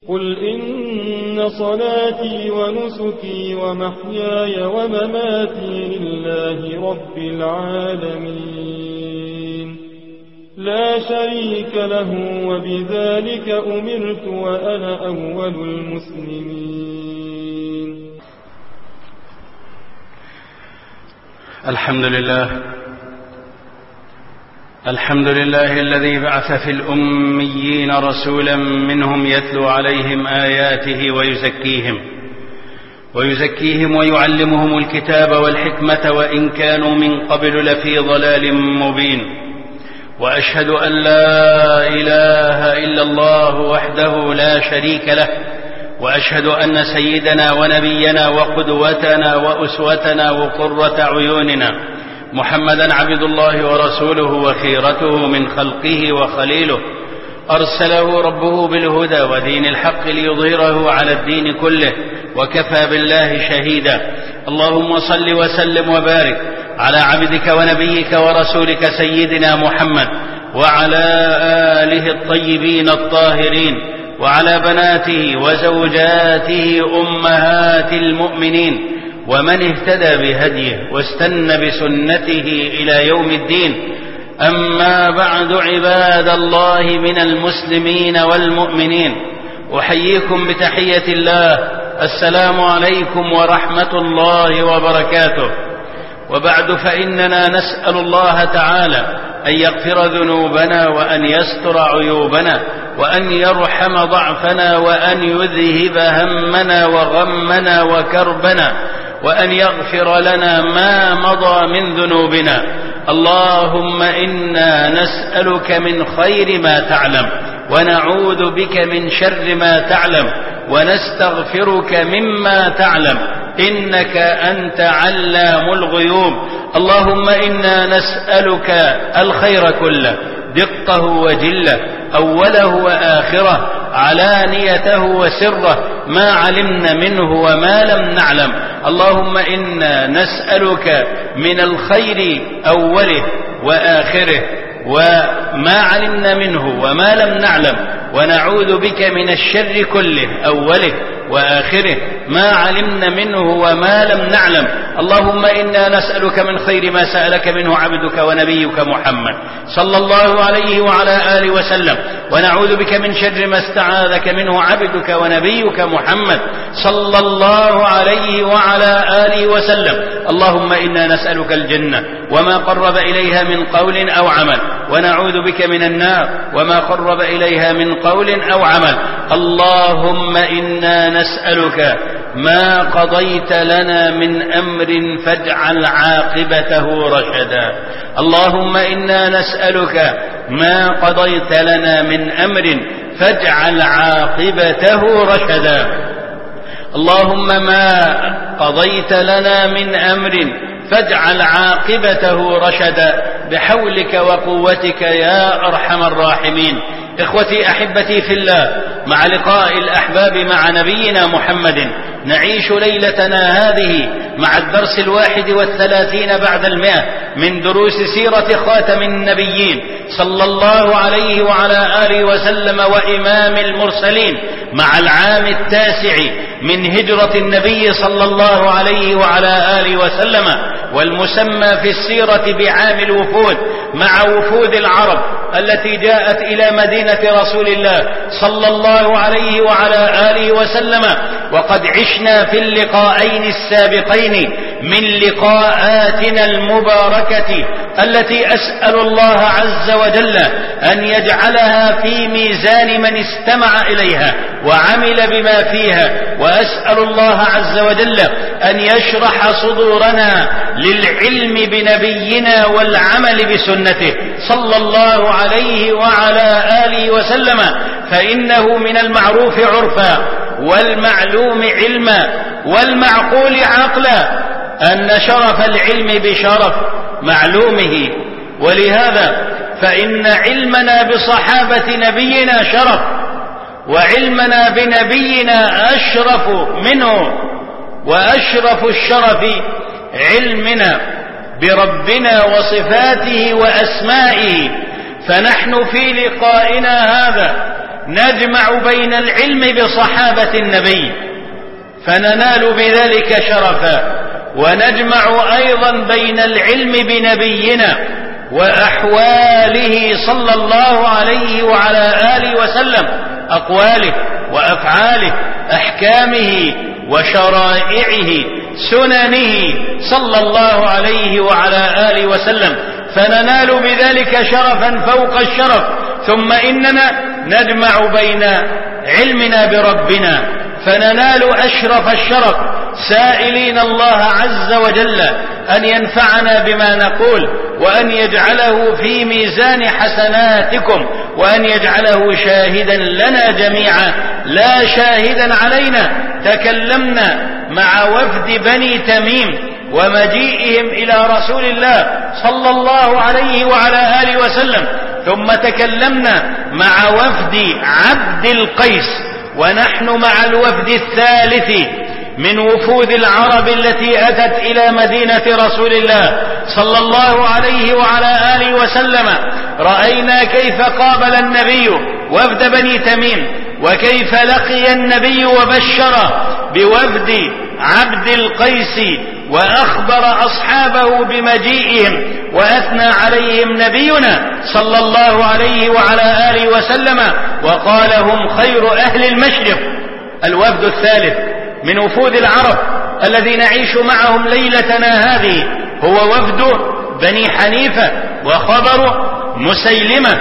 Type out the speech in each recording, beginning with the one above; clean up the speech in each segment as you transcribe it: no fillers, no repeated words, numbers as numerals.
قل إن صلاتي ونسكي ومحياي ومماتي لله رب العالمين لا شريك له وبذلك أمرت وأنا أول المسلمين. الحمد لله الذي بعث في الأميين رسولا منهم يتلو عليهم آياته ويزكيهم ويعلمهم الكتاب والحكمة وإن كانوا من قبل لفي ضلال مبين. وأشهد أن لا إله إلا الله وحده لا شريك له، وأشهد أن سيدنا ونبينا وقدوتنا وأسوتنا وقرة عيوننا محمدا عبد الله ورسوله وخيرته من خلقه وخليله، أرسله ربه بالهدى ودين الحق ليظهره على الدين كله وكفى بالله شهيدا. اللهم صل وسلم وبارك على عبدك ونبيك ورسولك سيدنا محمد وعلى آله الطيبين الطاهرين وعلى بناته وزوجاته أمهات المؤمنين ومن اهتدى بهديه واستنى بسنته إلى يوم الدين. أما بعد، عباد الله من المسلمين والمؤمنين، أحييكم بتحية الله، السلام عليكم ورحمة الله وبركاته. وبعد، فإننا نسأل الله تعالى أن يغفر ذنوبنا وأن يستر عيوبنا وأن يرحم ضعفنا وأن يذهب همنا وغمنا وكربنا وأن يغفر لنا ما مضى من ذنوبنا. اللهم إنا نسألك من خير ما تعلم ونعوذ بك من شر ما تعلم ونستغفرك مما تعلم، إنك أنت علام الغيوب. اللهم إنا نسألك الخير كله، دقه وجله، أوله وآخره، علانيته وسره، ما علمنا منه وما لم نعلم. اللهم إنا نسألك من الخير أوله وآخره وما علمنا منه وما لم نعلم، ونعوذ بك من الشر كله أوله وآخره ما علمنا منه وما لم نعلم. اللهم إنا نسألك من خير ما سألك منه عبدك ونبيك محمد صلى الله عليه وعلى آله وسلم، ونعوذ بك من شر ما استعاذك منه عبدك ونبيك محمد صلى الله عليه وعلى آله وسلم. اللهم إنا نسألك الجنة وما قرب إليها من قول أو عمل، ونعوذ بك من النار وما قرب إليها من قول أو عمل. اللهم إنا نسألك ما قضيت لنا من أمر فاجعل عاقبته رشدا. اللهم إنا نسألك ما قضيت لنا من أمر فاجعل عاقبته رشدا. اللهم ما قضيت لنا من أمر فاجعل عاقبته رشدا بحولك وقوتك يا أرحم الراحمين. إخوتي أحبتي في الله، مع لقاء الأحباب مع نبينا محمد نعيش ليلتنا هذه مع الدرس 31 بعد 100 من دروس سيرة خاتم النبيين صلى الله عليه وعلى آله وسلم وإمام المرسلين، مع العام 9 من هجرة النبي صلى الله عليه وعلى آله وسلم، والمسمى في السيرة بعام الوفود، مع وفود العرب التي جاءت إلى مدينة رسول الله صلى الله عليه وعلى آله وسلم. وقد عشنا في اللقاءين السابقين من لقاءاتنا المباركة التي أسأل الله عز وجل أن يجعلها في ميزان من استمع إليها وعمل بما فيها، وأسأل الله عز وجل أن يشرح صدورنا للعلم بنبينا والعمل بسنته صلى الله عليه وعلى آله وسلم. فإنه من المعروف عرفا والمعلوم علما والمعقول عقلا أن شرف العلم بشرف معلومه، ولهذا فإن علمنا بصحابة نبينا شرف، وعلمنا بنبينا أشرف منه، وأشرف الشرف علمنا بربنا وصفاته وأسمائه. فنحن في لقائنا هذا نجمع بين العلم بصحابة النبي فننال بذلك شرفا، ونجمع أيضا بين العلم بنبينا وأحواله صلى الله عليه وعلى آله وسلم، أقواله وأفعاله، أحكامه وشرائعه، سننه صلى الله عليه وعلى آله وسلم، فننال بذلك شرفا فوق الشرف. ثم إننا نجمع بين علمنا بربنا فننال أشرف الشرف، سائلين الله عز وجل أن ينفعنا بما نقول، وأن يجعله في ميزان حسناتكم، وأن يجعله شاهدا لنا جميعا لا شاهدا علينا. تكلمنا مع وفد بني تميم ومجيئهم إلى رسول الله صلى الله عليه وعلى آله وسلم، ثم تكلمنا مع وفد عبد القيس، ونحن مع الوفد الثالث من وفود العرب التي أتت إلى مدينة رسول الله صلى الله عليه وعلى آله وسلم. رأينا كيف قابل النبي وفد بني تميم، وكيف لقي النبي وبشر بوفد عبد القيس، وأخبر أصحابه بمجيئهم، وأثنى عليهم نبينا صلى الله عليه وعلى آله وسلم وقال هم خير أهل المشرق. الوفد الثالث من وفود العرب الذي نعيش معهم ليلتنا هذه هو وفد بني حنيفة، وخبر مسيلمة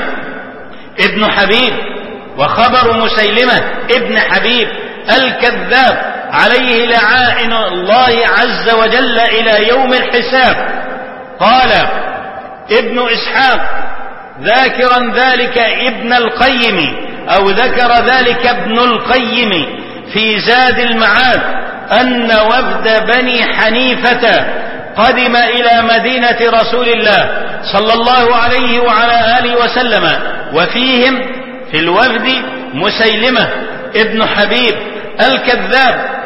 ابن حبيب، وخبر مسيلمة ابن حبيب الكذاب عليه لعائن الله عز وجل إلى يوم الحساب. قال ابن إسحاق ذاكرا ذلك ابن القيم، أو ذكر ذلك ابن القيم في زاد المعاد، أن وفد بني حنيفة قدم إلى مدينة رسول الله صلى الله عليه وعلى آله وسلم، وفيهم في الوفد مسيلمة ابن حبيب الكذاب،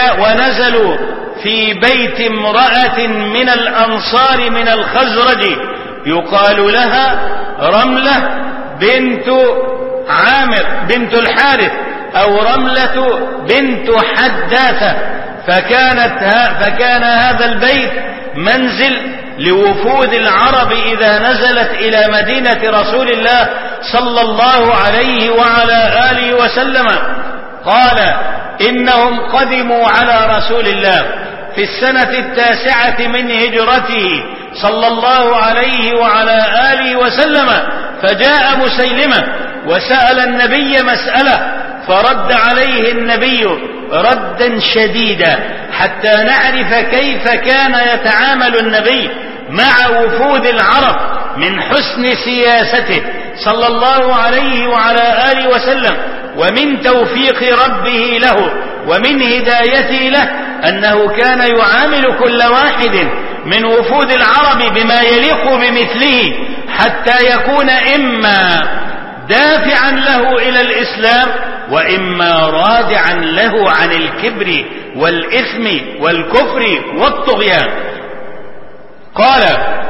ونزلوا في بيت امرأة من الأنصار من الخزرج يقال لها رملة بنت عامر بنت الحارث، أو رملة بنت حداثة. فكان هذا البيت منزل لوفود العرب إذا نزلت إلى مدينة رسول الله صلى الله عليه وعلى آله وسلم. قال إنهم قدموا على رسول الله في السنة 9 من هجرته صلى الله عليه وعلى آله وسلم، فجاء مسيلمة وسأل النبي مسألة، فرد عليه النبي ردا شديدا حتى نعرف كيف كان يتعامل النبي مع وفود العرب من حسن سياسته صلى الله عليه وعلى آله وسلم، ومن توفيق ربه له ومن هدايته له، أنه كان يعامل كل واحد من وفود العرب بما يليق بمثله، حتى يكون إما دافعا له إلى الإسلام، وإما رادعا له عن الكبر والإثم والكفر والطغيان. قال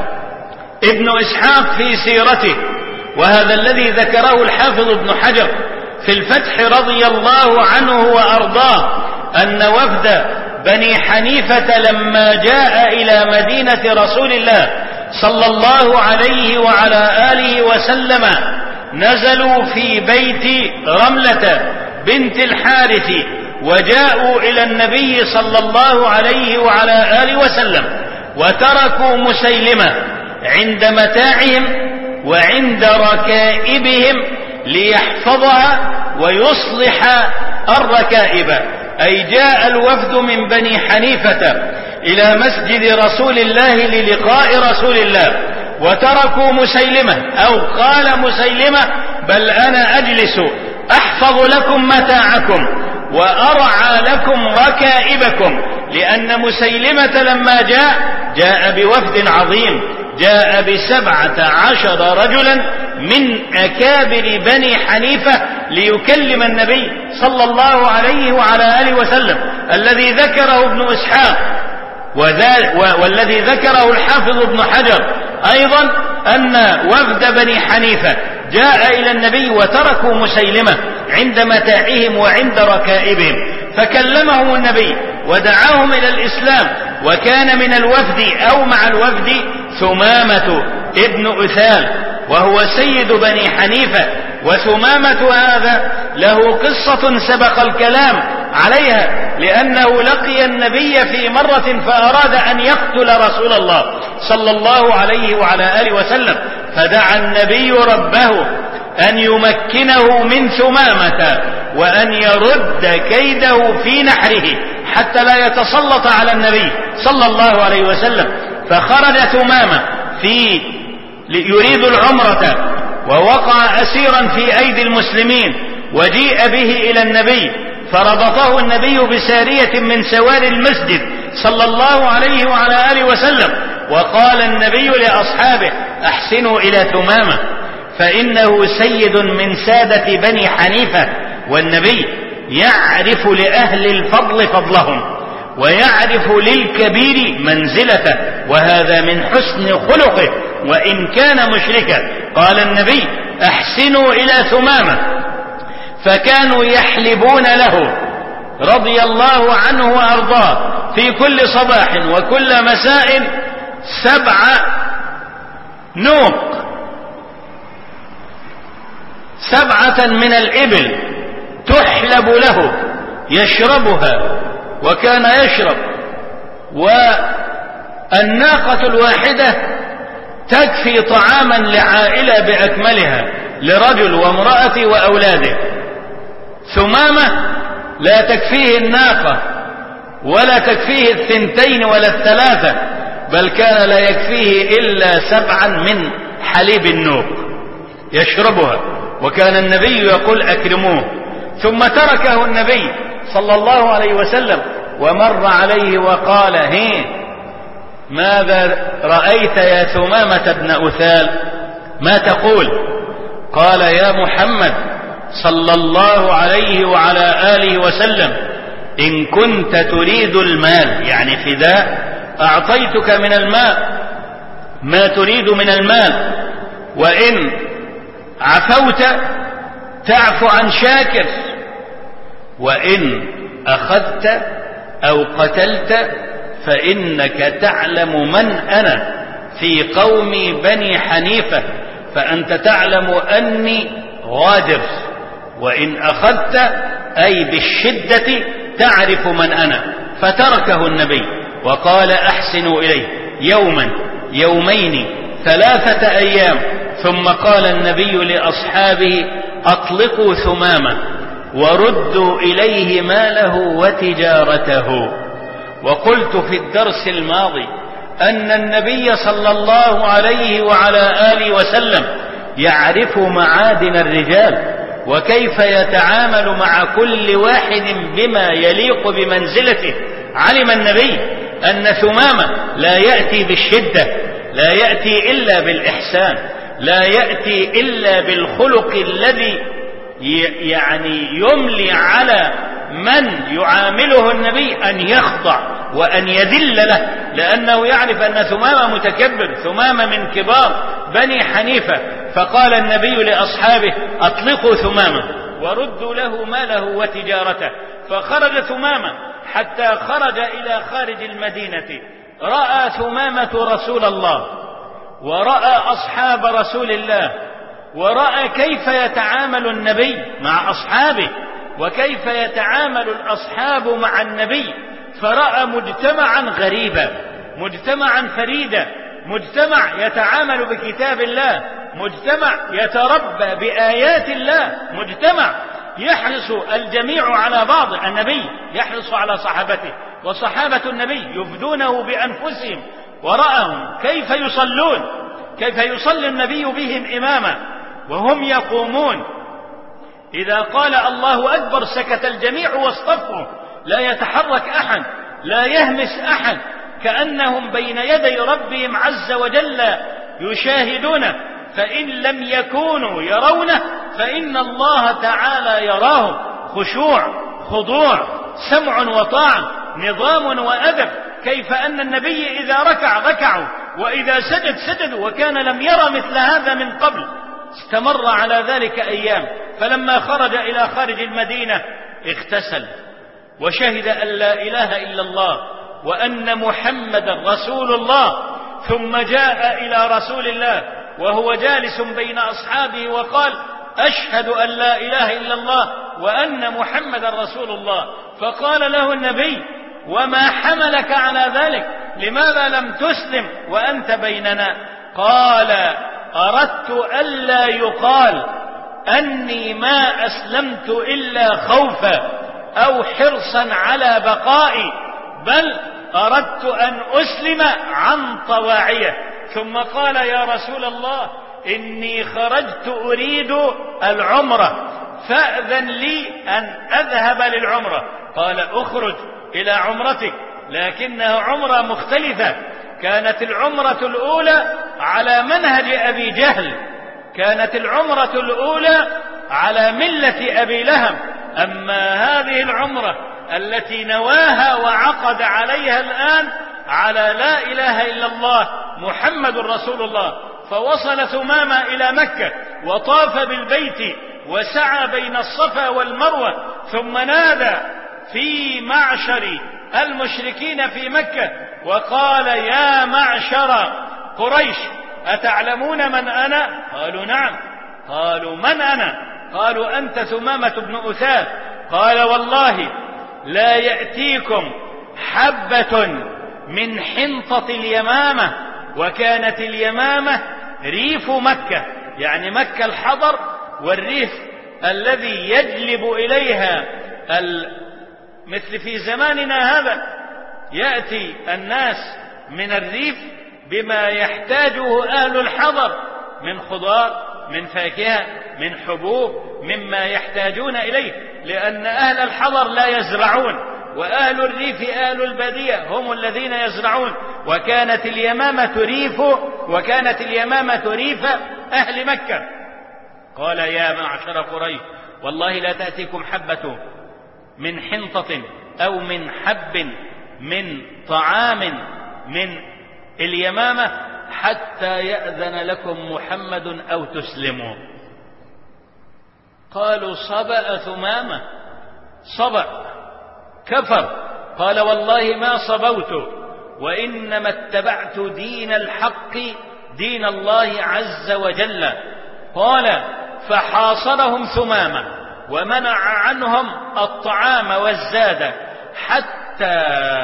ابن إسحاق في سيرته، وهذا الذي ذكره الحافظ ابن حجر في الفتح رضي الله عنه وأرضاه، أن وفد بني حنيفة لما جاء إلى مدينة رسول الله صلى الله عليه وعلى آله وسلم نزلوا في بيت رملة بنت الحارث، وجاءوا إلى النبي صلى الله عليه وعلى آله وسلم، وتركوا مسيلمة عند متاعهم وعند ركائبهم ليحفظها ويصلح الركائب. أي جاء الوفد من بني حنيفة إلى مسجد رسول الله للقاء رسول الله، وتركوا مسيلمة، أو قال مسيلمة بل أنا أجلس أحفظ لكم متاعكم وأرعى لكم ركائبكم، لأن مسيلمة لما جاء بوفد عظيم، جاء ب17 رجلا من أكابر بني حنيفة ليكلم النبي صلى الله عليه وعلى آله وسلم، الذي ذكره ابن إسحاق والذي ذكره الحافظ ابن حجر أيضا، أن وفد بني حنيفة جاء إلى النبي وتركوا مسيلمة عند متاعهم وعند ركائبهم، فكلمهم النبي ودعاهم إلى الإسلام. وكان من الوفد أو مع الوفد ثمامة ابن أثال وهو سيد بني حنيفة. وثمامة هذا له قصة سبق الكلام عليها، لأنه لقي النبي في مرة فأراد أن يقتل رسول الله صلى الله عليه وعلى آله وسلم، فدعا النبي ربه أن يمكنه من ثمامة وأن يرد كيده في نحره حتى لا يتسلط على النبي صلى الله عليه وسلم. فخرج ثمامة يريد العمرة، ووقع أسيرا في أيدي المسلمين، وجيء به إلى النبي فربطه النبي بسارية من سوار المسجد صلى الله عليه وعلى آله وسلم. وقال النبي لأصحابه: أحسنوا إلى ثمامة فإنه سيد من سادة بني حنيفة، والنبي يعرف لأهل الفضل فضلهم ويعرف للكبير منزلته، وهذا من حسن خلقه وإن كان مشركا. قال النبي: أحسنوا إلى ثمامة. فكانوا يحلبون له رضي الله عنه وأرضاه في كل صباح وكل مساء 7 نوق، 7 من الإبل تحلب له يشربها، وكان يشرب. والناقة الواحدة تكفي طعاما لعائلة بأكملها، لرجل وامرأة وأولاده. ثمامة لا تكفيه الناقة ولا تكفيه 2 ولا 3، بل كان لا يكفيه إلا 7 من حليب النوق يشربها، وكان النبي يقول: أكرموه. ثم تركه النبي صلى الله عليه وسلم ومر عليه وقال: ماذا رأيت يا ثمامة بن أثال؟ ما تقول؟ قال: يا محمد صلى الله عليه وعلى آله وسلم، إن كنت تريد المال، يعني فداء، أعطيتك من المال ما تريد من المال، وإن عفوت تعفو عن شاكر، وإن أخذت أو قتلت فإنك تعلم من أنا في قوم بني حنيفة، فأنت تعلم أني غادر، وإن أخذت أي بالشدة تعرف من أنا. فتركه النبي وقال: أحسنوا إليه 1 2 3 أيام. ثم قال النبي لأصحابه: أطلقوا ثمامة وردوا إليه ماله وتجارته. وقلت في الدرس الماضي أن النبي صلى الله عليه وعلى آله وسلم يعرف معادن الرجال وكيف يتعامل مع كل واحد بما يليق بمنزلته. علم النبي أن ثمامة لا يأتي بالشدة، لا يأتي إلا بالإحسان، لا يأتي إلا بالخلق الذي يعني يملي على من يعامله النبي أن يخضع وأن يذل له، لأنه يعرف أن ثمامة متكبر، ثمامة من كبار بني حنيفة. فقال النبي لأصحابه: أطلقوا ثمامة وردوا له ماله وتجارته. فخرج ثمامة حتى خرج إلى خارج المدينة، رأى ثمامة رسول الله ورأى أصحاب رسول الله، ورأى كيف يتعامل النبي مع أصحابه وكيف يتعامل الأصحاب مع النبي. فرأى مجتمعا غريبا، مجتمعا فريدا، مجتمع يتعامل بكتاب الله، مجتمع يتربى بآيات الله، مجتمع يحرص الجميع على بعض. النبي يحرص على صحابته، وصحابة النبي يفدونه بأنفسهم، ورأهم كيف يصلون، كيف يصلي النبي بهم إماما وهم يقومون. إذا قال الله أكبر سكت الجميع واصطفوا، لا يتحرك أحد، لا يهمس أحد، كأنهم بين يدي ربهم عز وجل يشاهدونه. فإن لم يكونوا يرونه فإن الله تعالى يراهم. خشوع، خضوع، سمع وطاعة، نظام وأدب. كيف أن النبي إذا ركع ركعوا، وإذا سجد سجدوا، وكان لم يرى مثل هذا من قبل. استمر على ذلك أيام، فلما خرج إلى خارج المدينة اغتسل وشهد أن لا إله إلا الله وأن محمدا رسول الله، ثم جاء إلى رسول الله وهو جالس بين أصحابه وقال: أشهد أن لا إله إلا الله وأن محمدا رسول الله. فقال له النبي: وما حملك على ذلك؟ لماذا لم تسلم وأنت بيننا؟ قال: أردت ألا يقال أني ما أسلمت إلا خوفا أو حرصا على بقائي، بل أردت أن أسلم عن طواعية. ثم قال: يا رسول الله، إني خرجت أريد العمرة، فأذن لي أن أذهب للعمرة. قال: أخرج إلى عمرتك، لكنها عمرة مختلفة. كانت العمرة الأولى على منهج أبي جهل، كانت العمرة الأولى على ملة أبي لهب. أما هذه العمرة التي نواها وعقد عليها الآن على لا إله إلا الله محمد رسول الله. فوصل ثمامة إلى مكة وطاف بالبيت وسعى بين الصفا والمروة، ثم نادى في معشر المشركين في مكة وقال: يا معشر قريش، أتعلمون من أنا؟ قالوا: نعم. قالوا: من أنا؟ قالوا: أنت ثمامة بن أثال. قال: والله لا يأتيكم حبة من حنطة اليمامة. وكانت اليمامة ريف مكة، يعني مكة الحضر، والريف الذي يجلب إليها مثل في زماننا هذا، يأتي الناس من الريف بما يحتاجه أهل الحضر من خضار، من فاكهة، من حبوب، مما يحتاجون إليه، لأن أهل الحضر لا يزرعون، وأهل الريف أهل البادية هم الذين يزرعون. وكانت اليمامة ريف أهل مكة. قال: يا معشر قريش، والله لا تأتيكم حبة من حنطة أو من حب من طعام من اليمامة حتى يأذن لكم محمد أو تسلموا. قالوا: صبأ ثمامة، صبأ، كفر. قال: والله ما صبوت، وإنما اتبعت دين الحق، دين الله عز وجل. قال: فحاصرهم ثمامة ومنع عنهم الطعام والزاد، حتى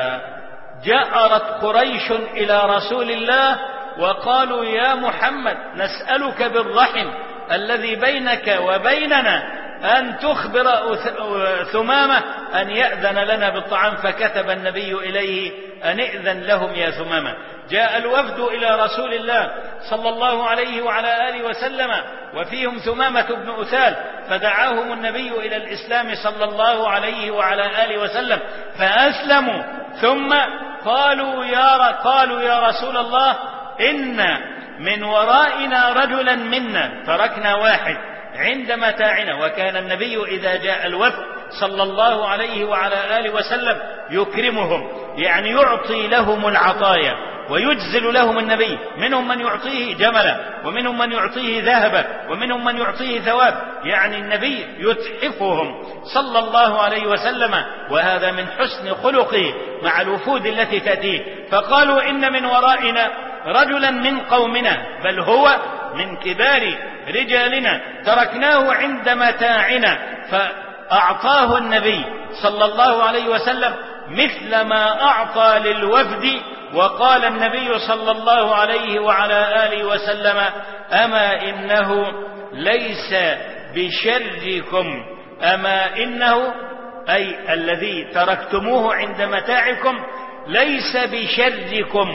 جأرت قريش إلى رسول الله وقالوا: يا محمد، نسألك بالرحم الذي بينك وبيننا أن تخبر ثمامة أن يأذن لنا بالطعام. فكتب النبي إليه أن ائذن لهم يا ثمامة. جاء الوفد إلى رسول الله صلى الله عليه وعلى آله وسلم، وفيهم ثمامة بن أثال، فدعاهم النبي إلى الإسلام صلى الله عليه وعلى آله وسلم، فأسلموا. ثم قالوا يا رسول الله، إن من ورائنا رجلا منا، تركنا واحد عند متاعنا. وكان النبي إذا جاء الوفد صلى الله عليه وعلى آله وسلم يكرمهم، يعني يعطي لهم العطايا ويجزل لهم النبي. منهم من يعطيه جملا، ومنهم من يعطيه ذهبا، ومنهم من يعطيه ثواب، يعني النبي يتحفهم صلى الله عليه وسلم. وهذا من حسن خلقه مع الوفود التي تأتيه. فقالوا: إن من ورائنا رجلا من قومنا، بل هو من كبار رجالنا، تركناه عند متاعنا. فأعطاه النبي صلى الله عليه وسلم مثل ما أعطى للوفد. وقال النبي صلى الله عليه وعلى آله وسلم: أما إنه ليس بشركم، أما إنه أي الذي تركتموه عند متاعكم ليس بشركم،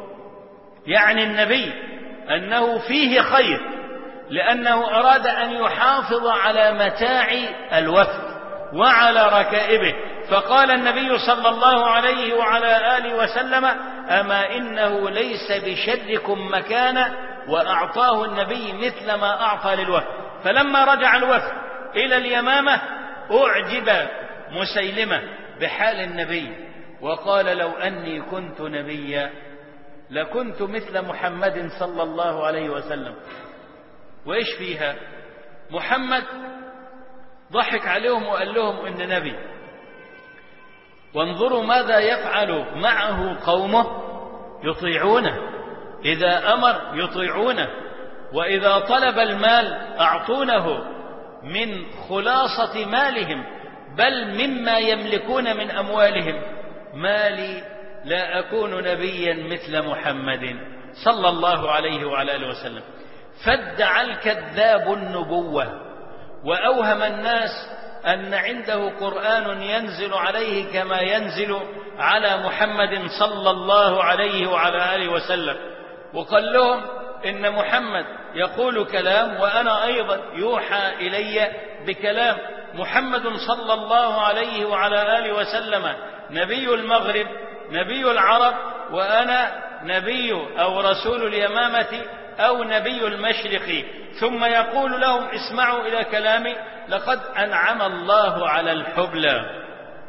يعني النبي أنه فيه خير، لأنه أراد أن يحافظ على متاع الوفد وعلى ركائبه. فقال النبي صلى الله عليه وعلى آله وسلم: أما إنه ليس بشركم مكانا. وأعطاه النبي مثل ما أعطى للوفد. فلما رجع الوفد إلى اليمامة أعجب مسيلمة بحال النبي، وقال: لو أني كنت نبيا لكنت مثل محمد صلى الله عليه وسلم. وإيش فيها؟ محمد ضحك عليهم وقال لهم إن نبي، وانظروا ماذا يفعل معه قومه، يطيعونه، إذا أمر يطيعونه، وإذا طلب المال أعطونه من خلاصة مالهم، بل مما يملكون من أموالهم. ما لي لا أكون نبيا مثل محمد صلى الله عليه وعلى آله وسلم. فادعى الكذاب النبوة وأوهم الناس أن عنده قرآن ينزل عليه كما ينزل على محمد صلى الله عليه وعلى آله وسلم، وقال لهم إن محمد يقول كلام وأنا أيضا يوحى إلي بكلام. محمد صلى الله عليه وعلى آله وسلم نبي المغرب، نبي العرب، وأنا نبي أو رسول اليمامة أو نبي المشرق. ثم يقول لهم اسمعوا إلى كلامي، لقد أنعم الله على الحبلى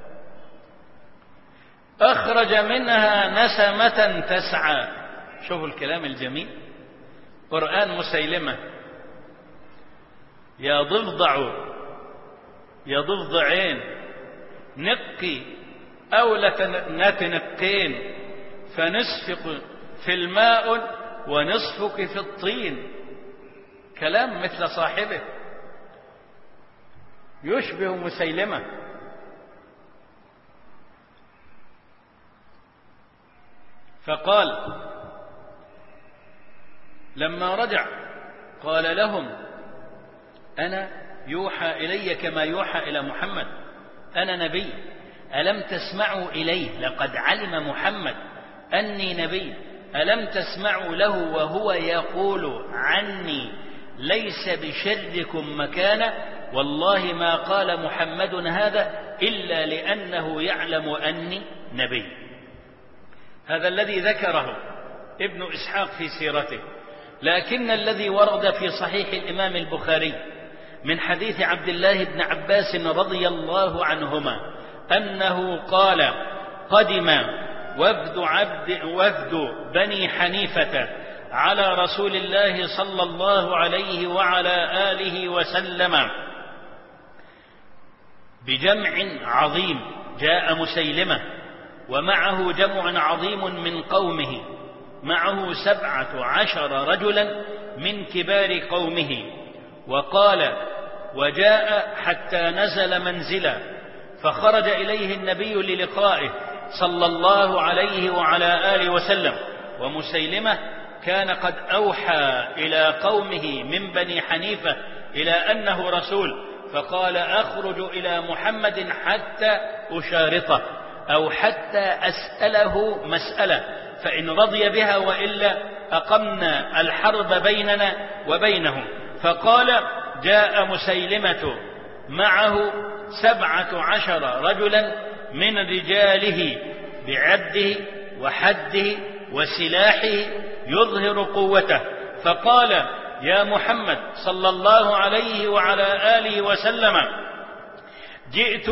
أخرج منها نسمة تسعى. شوفوا الكلام الجميل، قرآن مسيلمة. يا ضفدع يا ضفدعين نقي أو لتنقين، فنصفك في الماء ونصفك في الطين. كلام مثل صاحبه، يشبه مسيلمة. فقال لما رجع قال لهم أنا يوحى إلي كما يوحى إلى محمد، أنا نبي، ألم تسمعوا إليه؟ لقد علم محمد أني نبي، ألم تسمعوا له وهو يقول عني ليس بشركم مكانه؟ والله ما قال محمد هذا إلا لأنه يعلم أني نبي. هذا الذي ذكره ابن إسحاق في سيرته. لكن الذي ورد في صحيح الإمام البخاري من حديث عبد الله بن عباس رضي الله أنه قال قدم وفد بني حنيفة على رسول الله صلى الله عليه وعلى آله وسلم بجمع عظيم. جاء مسيلمة ومعه جمع عظيم من قومه، معه 17 رجلا من كبار قومه. وقال وجاء حتى نزل منزلا، فخرج إليه النبي للقائه صلى الله عليه وعلى آله وسلم. ومسيلمة كان قد أوحى إلى قومه من بني حنيفة إلى أنه رسول، فقال أخرج إلى محمد حتى أشارطه أو حتى أسأله مسألة، فإن رضي بها وإلا أقمنا الحرب بيننا وبينه. فقال جاء مسيلمة معه 17 رجلا من رجاله بعده وحده وسلاحه يظهر قوته. فقال يا محمد صلى الله عليه وعلى آله وسلم جئت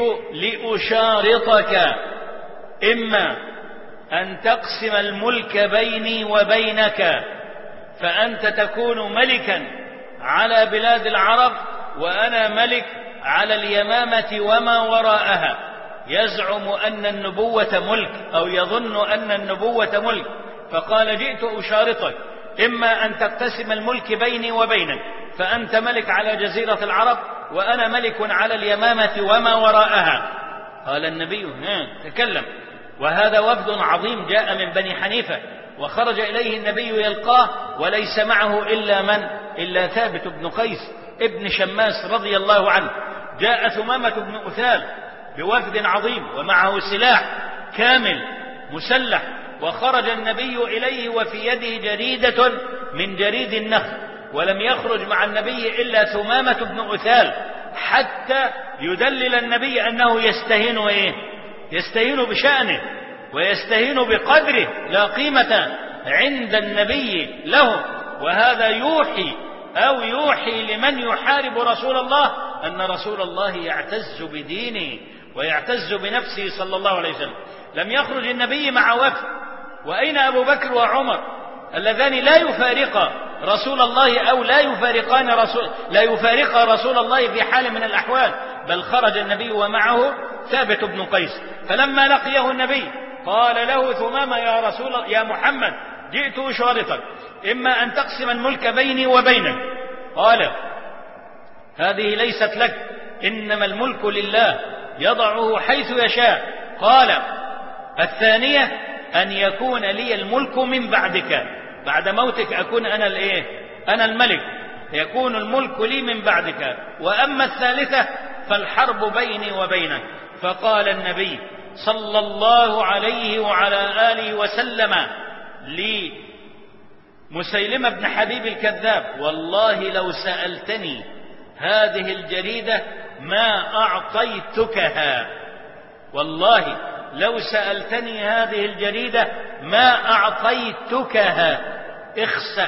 لأشارطك، إما أن تقسم الملك بيني وبينك فأنت تكون ملكا على بلاد العرب وأنا ملك على اليمامة وما وراءها. يزعم أن النبوة ملك أو يظن أن النبوة ملك. فقال جئت أشارطك، إما أن تقتسم الملك بيني وبينك فأنت ملك على جزيرة العرب وأنا ملك على اليمامة وما وراءها. قال النبي تكلم. وهذا وفد عظيم جاء من بني حنيفة، وخرج إليه النبي يلقاه وليس معه إلا من؟ إلا ثابت بن قيس ابن شماس رضي الله عنه. جاء ثمامة بن أثال بوفد عظيم ومعه سلاح كامل مسلح، وخرج النبي إليه وفي يده جريدة من جريد النخل، ولم يخرج مع النبي إلا ثمامة بن أثال حتى يدلل النبي أنه يستهين بشأنه ويستهين بقدره، لا قيمة عند النبي له. وهذا يوحي لمن يحارب رسول الله أن رسول الله يعتز بدينه ويعتز بنفسه صلى الله عليه وسلم. لم يخرج النبي مع وفد. وأين أبو بكر وعمر اللذان لا يفارقا رسول الله أو لا يفارق رسول الله في حال من الأحوال، بل خرج النبي ومعه ثابت بن قيس. فلما لقيه النبي قال له ثمامة يا محمد جئت أشارطك، إما أن تقسم الملك بيني وبينك. قال هذه ليست لك، إنما الملك لله يضعه حيث يشاء. قال الثانية أن يكون لي الملك من بعدك، بعد موتك أكون أنا الملك، يكون الملك لي من بعدك. وأما الثالثة فالحرب بيني وبينك. فقال النبي صلى الله عليه وعلى آله وسلم لمسيلمة بن حبيب الكذاب: والله لو سألتني هذه الجريدة ما أعطيتكها، والله لو سألتني هذه الجريدة ما أعطيتكها، اخسأ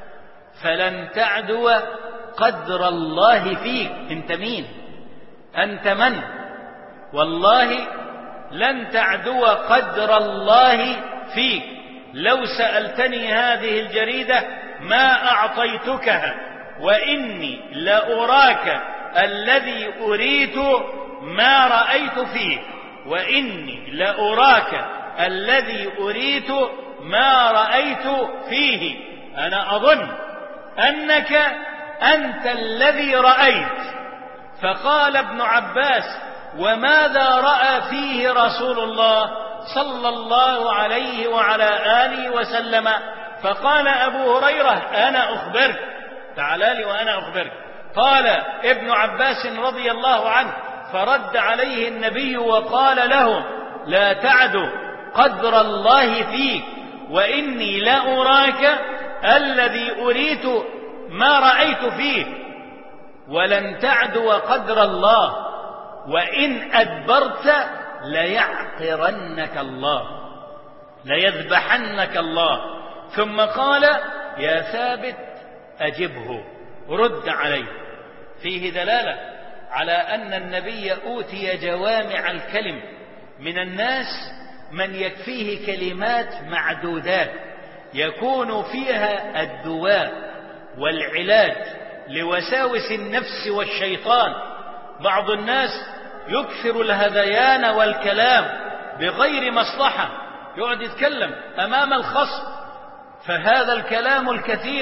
فلن تعدو قدر الله فيك. انت مين؟ أنت من؟ والله لن تعدو قدر الله فيك، لو سألتني هذه الجريدة ما أعطيتكها، وإني لأراك الذي أريت ما رأيت فيه، وإني لأراك الذي أريت ما رأيت فيه. أنا أظن أنك أنت الذي رأيت. فقال ابن عباس: وماذا رأى فيه رسول الله صلى الله عليه وعلى آله وسلم؟ فقال أبو هريرة: أنا أخبرك، تعال لي وأنا أخبرك. قال ابن عباس رضي الله عنه: فرد عليه النبي وقال له: لا تعدو قدر الله فيك، وإني لأراك الذي أريت ما رأيت فيه، ولن تعدو قدر الله، وإن أدبرت ليعقرنك الله، ليذبحنك الله. ثم قال: يا ثابت أجبه، رد عليه. فيه دلالة على أن النبي أوتي جوامع الكلم. من الناس من يكفيه كلمات معدودات يكون فيها الدواء والعلاج لوساوس النفس والشيطان. بعض الناس يكثر الهذيان والكلام بغير مصلحة، يقعد يتكلم أمام الخصم، فهذا الكلام الكثير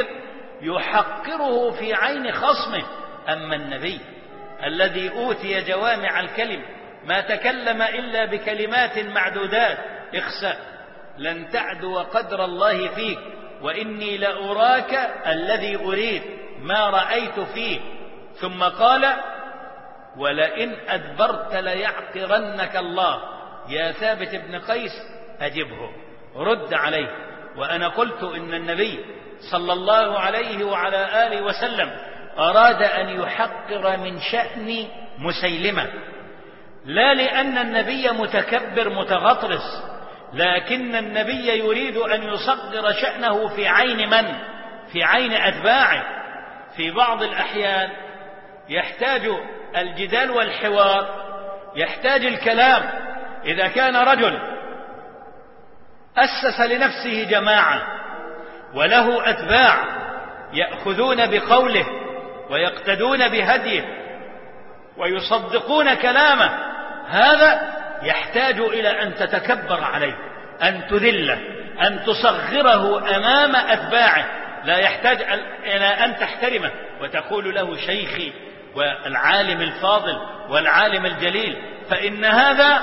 يحقره في عين خصمه. أما النبي الذي أوتي جوامع الكلم ما تكلم إلا بكلمات معدودات: اخسأ، لن تعدو قدر الله فيك، وإني لأراك الذي أريد ما رأيت فيه. ثم قال: ولئن أدبرت ليعقرنك الله، يا ثابت بن قيس أجبه، رد عليه. وأنا قلت إن النبي صلى الله عليه وعلى آله وسلم أراد أن يحقر من شأن مسيلمة، لا لأن النبي متكبر متغطرس، لكن النبي يريد أن يصغر شأنه في عين من؟ في عين أتباعه. في بعض الأحيان يحتاج الجدال والحوار، يحتاج الكلام. إذا كان رجل أسس لنفسه جماعة وله أتباع يأخذون بقوله ويقتدون بهديه ويصدقون كلامه، هذا يحتاج إلى أن تتكبر عليه، أن تذله، أن تصغره أمام أتباعه. لا يحتاج إلى أن تحترمه وتقول له شيخي والعالم الفاضل والعالم الجليل، فإن هذا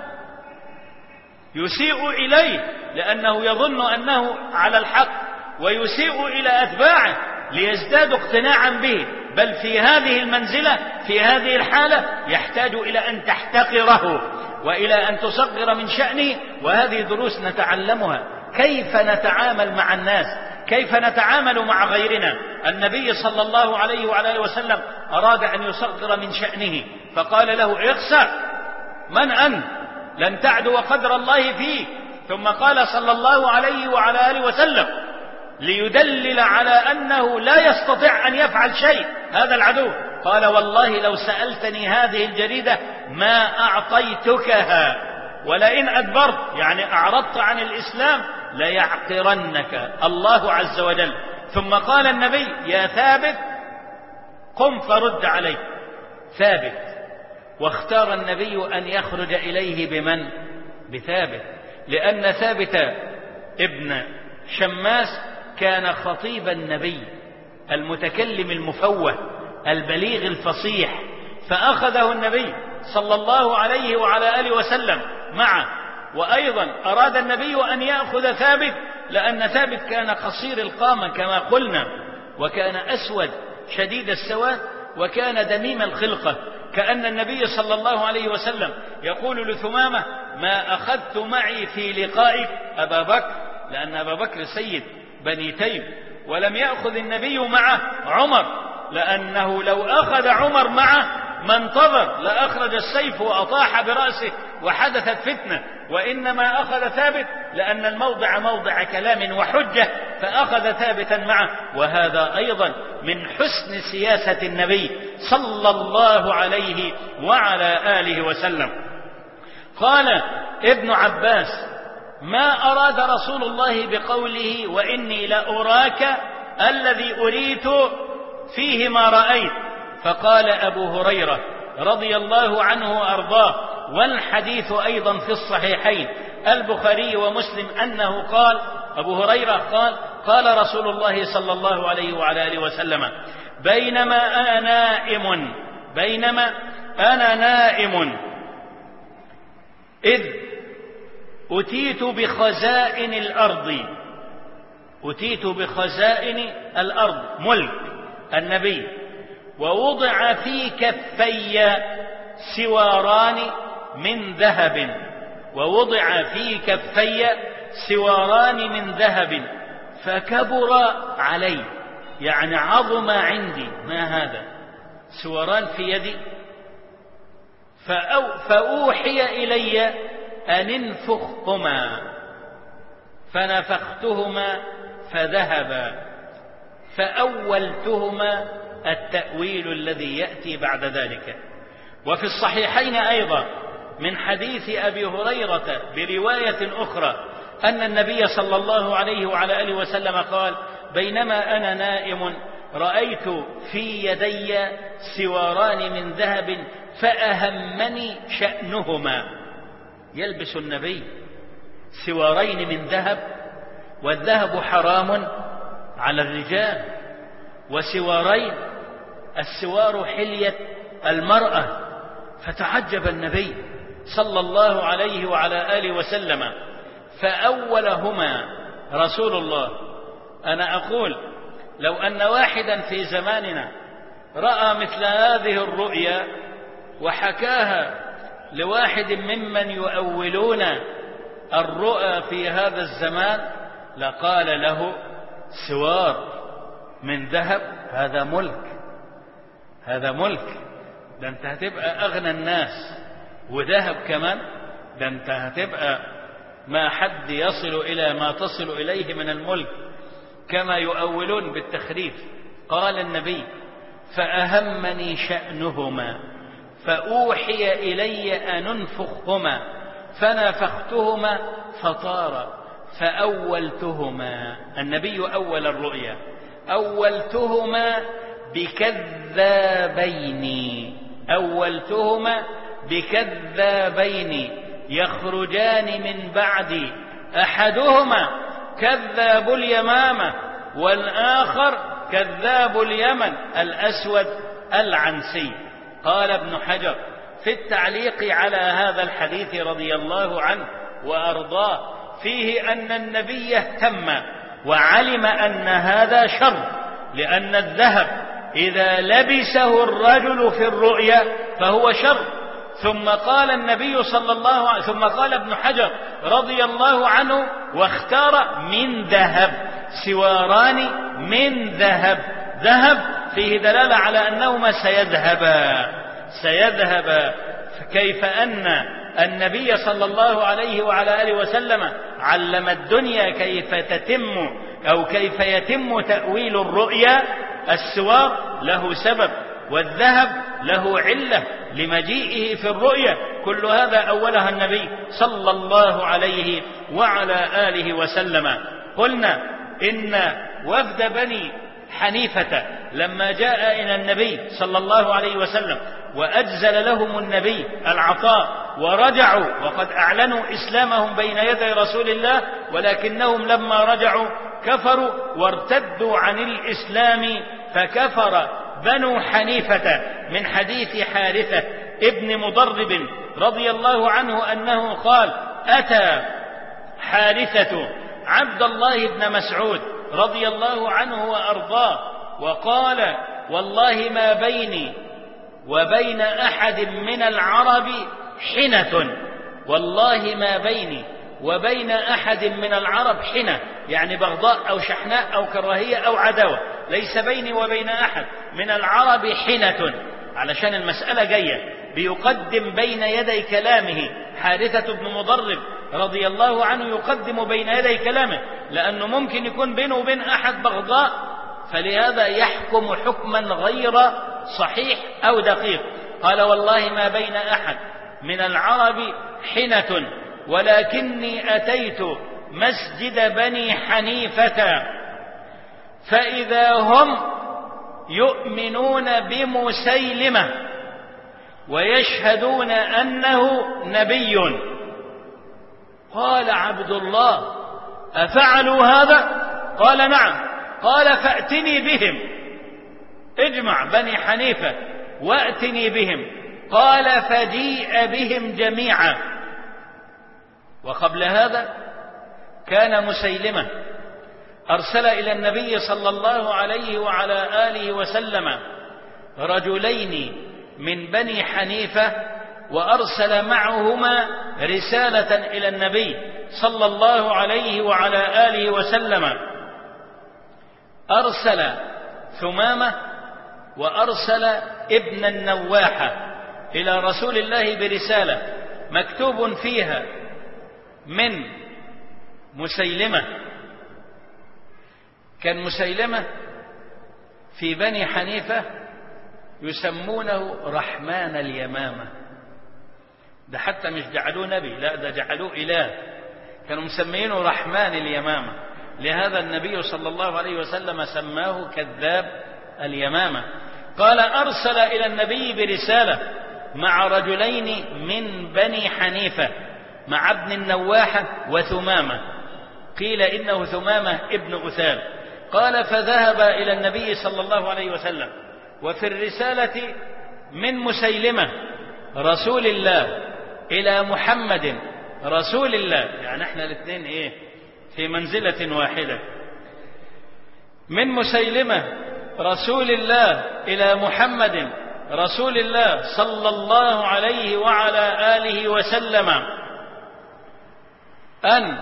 يسيء إليه لأنه يظن أنه على الحق، ويسيء إلى أتباعه ليزدادوا اقتناعا به. بل في هذه المنزلة، في هذه الحالة، يحتاج إلى أن تحتقره وإلى أن تصغر من شأنه. وهذه دروس نتعلمها، كيف نتعامل مع الناس، كيف نتعامل مع غيرنا. النبي صلى الله عليه وعلى آله وسلم أراد أن يصغر من شأنه فقال له: اخسأ، من أنت؟ لن تعدو قدر الله فيك. ثم قال صلى الله عليه وعلى آله وسلم ليدلل على أنه لا يستطيع أن يفعل شيء هذا العدو، قال: والله لو سألتني هذه الجريدة ما أعطيتكها، ولئن أدبرت يعني أعرضت عن الإسلام ليعقرنك الله عز وجل. ثم قال النبي: يا ثابت قم فرد عليه. ثابت. واختار النبي أن يخرج إليه بمن؟ بثابت، لأن ثابت ابن شماس كان خطيب النبي، المتكلم المفوه البليغ الفصيح، فأخذه النبي صلى الله عليه وعلى آله وسلم معه. وأيضا أراد النبي أن يأخذ ثابت، لأن ثابت كان قصير القامة كما قلنا، وكان أسود شديد السواد، وكان دميم الخلقة، كأن النبي صلى الله عليه وسلم يقول لثمامة: ما أخذت معي في لقائك أبا بكر، لأن أبا بكر سيد بني تيم، ولم يأخذ النبي معه عمر، لأنه لو أخذ عمر معه ما انتظر لأخرج السيف وأطاح برأسه وحدثت فتنة، وإنما أخذ ثابت لأن الموضع موضع كلام وحجة، فأخذ ثابتا معه. وهذا أيضا من حسن سياسة النبي صلى الله عليه وعلى آله وسلم. قال ابن عباس: ما أراد رسول الله بقوله وإني لأراك الذي أريت فيه ما رأيت؟ فقال أبو هريرة رضي الله عنه وأرضاه، والحديث أيضا في الصحيحين البخاري ومسلم، أنه قال أبو هريرة قال رسول الله صلى الله عليه وعلى آله وسلم: بينما أنا نائم إذ أتيت بخزائن الأرض ملك النبي، ووضع في كفي سواران من ذهب، فكبر علي، يعني عظم عندي. ما هذا؟ سواران في يدي. فأوحي إلي أن انفخهما، فنفختهما فذهبا، فأولتهما التأويل الذي يأتي بعد ذلك. وفي الصحيحين أيضا من حديث أبي هريرة برواية أخرى أن النبي صلى الله عليه وعلى آله وسلم قال: بينما أنا نائم رأيت في يدي سواران من ذهب فأهمني شأنهما. يلبس النبي سوارين من ذهب، والذهب حرام على الرجال، وسوارين، السوار حلية المرأة. فتعجب النبي صلى الله عليه وعلى آله وسلم، فأولهما رسول الله. أنا أقول لو أن واحدا في زماننا رأى مثل هذه الرؤيا وحكاها لواحد ممن يؤولون الرؤى في هذا الزمان لقال له: سوار من ذهب، هذا ملك، ده انت هتبقى أغنى الناس، وذهب كمان، ده انت هتبقى ما حد يصل إلى ما تصل إليه من الملك، كما يؤولون بالتخريف. قال النبي: فأهمني شأنهما، فأوحي إلي أن انفخهما، فنفختهما فطار، فأولتهما. النبي أول الرؤيا: أولتهما بكذابين يخرجان من بعدي، أحدهما كذاب اليمامة، والآخر كذاب اليمن الأسود العنسي. قال ابن حجر في التعليق على هذا الحديث رضي الله عنه وأرضاه فيه أن النبي اهتم وعلم أن هذا شر، لأن الذهب إذا لبسه الرجل في الرؤيا فهو شر. ثم قال النبي صلى الله عليه ثم قال ابن حجر رضي الله عنه: واختار من ذهب، سواران من ذهب. ذهب فيه دلالة على أنهما سيذهبا. كيف أن النبي صلى الله عليه وعلى آله وسلم علم الدنيا كيف يتم تأويل الرؤيا. السوار له سبب، والذهب له علة لمجيئه في الرؤيا. كل هذا أولها النبي صلى الله عليه وعلى آله وسلم. قلنا إن وفد بني حنيفة لما جاء إلى النبي صلى الله عليه وسلم وأجزل لهم النبي العطاء ورجعوا وقد أعلنوا إسلامهم بين يدي رسول الله، ولكنهم لما رجعوا كفروا وارتدوا عن الإسلام، فكفر بنو حنيفة من حديث حارثة ابن مضرب رضي الله عنه أنه قال: أتى حارثة عبد الله بن مسعود رضي الله عنه وأرضاه وقال: والله ما بيني وبين أحد من العرب حنة، والله ما بيني وبين أحد من العرب حنة، يعني بغضاء أو شحناء أو كراهية أو عداوة، ليس بيني وبين أحد من العرب حنة. علشان المسألة جاية بيقدم بين يدي كلامه حارثة بن مضرب رضي الله عنه، يقدم بين يدي كلامه لأنه ممكن يكون بينه وبين أحد بغضاء، فلهذا يحكم حكما غير صحيح أو دقيق. قال: والله ما بين أحد من العرب حنة، ولكني أتيت مسجد بني حنيفة فإذا هم يؤمنون بمسيلمة ويشهدون أنه نبي. قال عبد الله: أفعلوا هذا؟ قال: نعم. قال: فأتني بهم، اجمع بني حنيفة وأتني بهم. قال: فجيء بهم جميعا. وقبل هذا كان مسيلمة أرسل إلى النبي صلى الله عليه وعلى آله وسلم رجلين من بني حنيفة، وأرسل معهما رسالة إلى النبي صلى الله عليه وعلى آله وسلم. أرسل ثمامة وأرسل ابن النواحة إلى رسول الله برسالة مكتوب فيها من مسيلمة. كان مسيلمة في بني حنيفة يسمونه رحمن اليمامة، ده حتى مش جعلوه نبي، لا ده جعلوه إله، كانوا مسمينه رحمن اليمامة. لهذا النبي صلى الله عليه وسلم سماه كذاب اليمامة. قال: أرسل إلى النبي برسالة مع رجلين من بني حنيفة، مع ابن النواحة وثمامة، قيل إنه ثمامة ابن أثال. قال: فذهب إلى النبي صلى الله عليه وسلم، وفي الرسالة من مسيلمة رسول الله إلى محمد رسول الله، يعني احنا الاثنين ايه في منزلة واحدة، من مسيلمة رسول الله إلى محمد رسول الله صلى الله عليه وعلى آله وسلم أن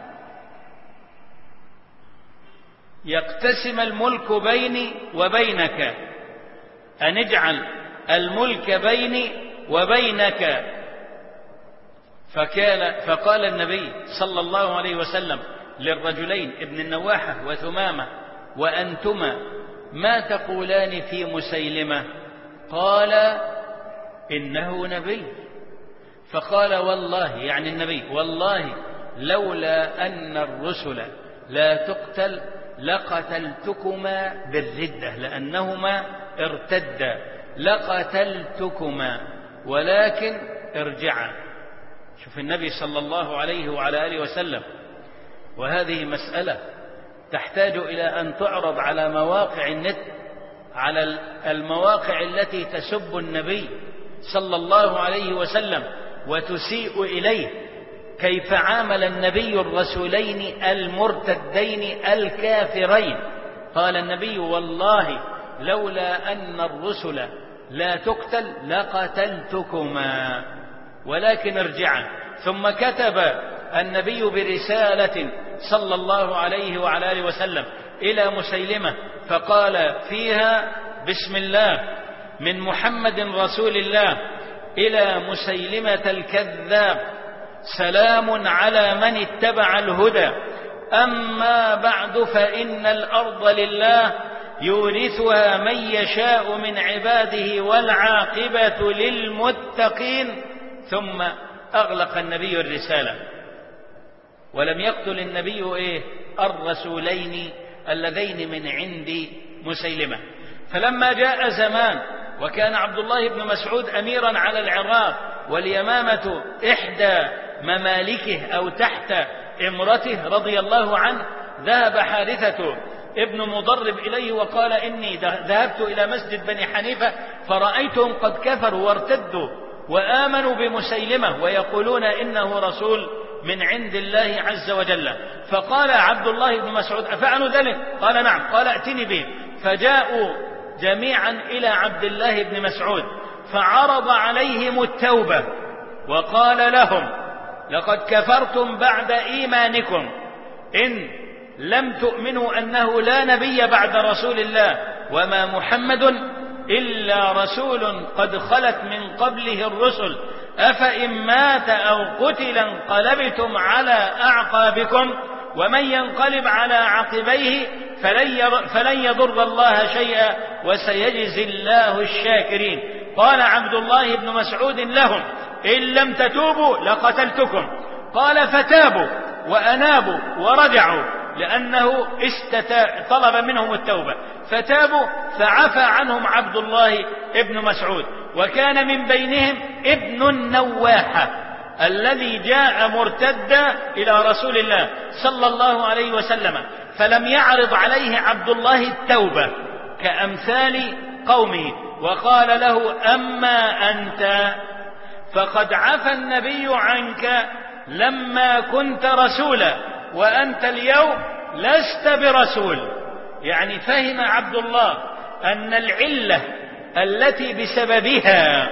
يقتسم الملك بيني وبينك، أن اجعل الملك بيني وبينك. فقال النبي صلى الله عليه وسلم للرجلين ابن النواحة وثمامة: وأنتما ما تقولان في مسيلمة؟ قال: إنه نبي. فقال: والله، يعني النبي، والله لولا أن الرسل لا تقتل لقتلتكما بالردة، لأنهما ارتدا، لقتلتكما ولكن ارجعا. شوف النبي صلى الله عليه وعلى آله وسلم. وهذه مسألة تحتاج إلى أن تعرض على مواقع النت، على المواقع التي تسب النبي صلى الله عليه وسلم وتسيء إليه. كيف عامل النبي الرسولين المرتدين الكافرين؟ قال النبي: والله لولا أن الرسل لا تقتل لقتلتكما ولكن ارجعا. ثم كتب النبي برسالة صلى الله عليه وعلى آله وسلم إلى مسيلمة، فقال فيها: بسم الله، من محمد رسول الله إلى مسيلمة الكذاب، سلام على من اتبع الهدى، أما بعد فإن الأرض لله يورثها من يشاء من عباده والعاقبة للمتقين. ثم أغلق النبي الرسالة. ولم يقتل النبي الرسولين اللذين من عند مسيلمة. فلما جاء زمان وكان عبد الله بن مسعود أميرا على العراق واليمامة إحدى ممالكه أو تحت إمرته رضي الله عنه، ذهب حارثة ابن مضرب إليه وقال: إني ذهبت إلى مسجد بني حنيفة فرأيتهم قد كفروا وارتدوا وآمنوا بمسيلمة ويقولون إنه رسول من عند الله عز وجل. فقال عبد الله بن مسعود: أفعلوا ذلك؟ قال: نعم. قال: ائتني به. فجاءوا جميعا إلى عبد الله بن مسعود فعرض عليهم التوبة وقال لهم: لقد كفرتم بعد إيمانكم إن لم تؤمنوا أنه لا نبي بعد رسول الله وما محمد إلا رسول قد خلت من قبله الرسل، أفإن مات أو قتل انقلبتم على أعقابكم ومن ينقلب على عقبيه فلن يضر الله شيئا وسيجزي الله الشاكرين. قال عبد الله بن مسعود لهم: إن لم تتوبوا لقتلتكم. قال: فتابوا وأنابوا ورجعوا، لأنه طلب منهم التوبة، فتابوا فعفى عنهم عبد الله بن مسعود. وكان من بينهم ابن النواحة الذي جاء مرتدا إلى رسول الله صلى الله عليه وسلم، فلم يعرض عليه عبد الله التوبة كأمثال قومه، وقال له: أما أنت فقد عفى النبي عنك لما كنت رسولا وأنت اليوم لست برسول. يعني فهم عبد الله أن العلة التي بسببها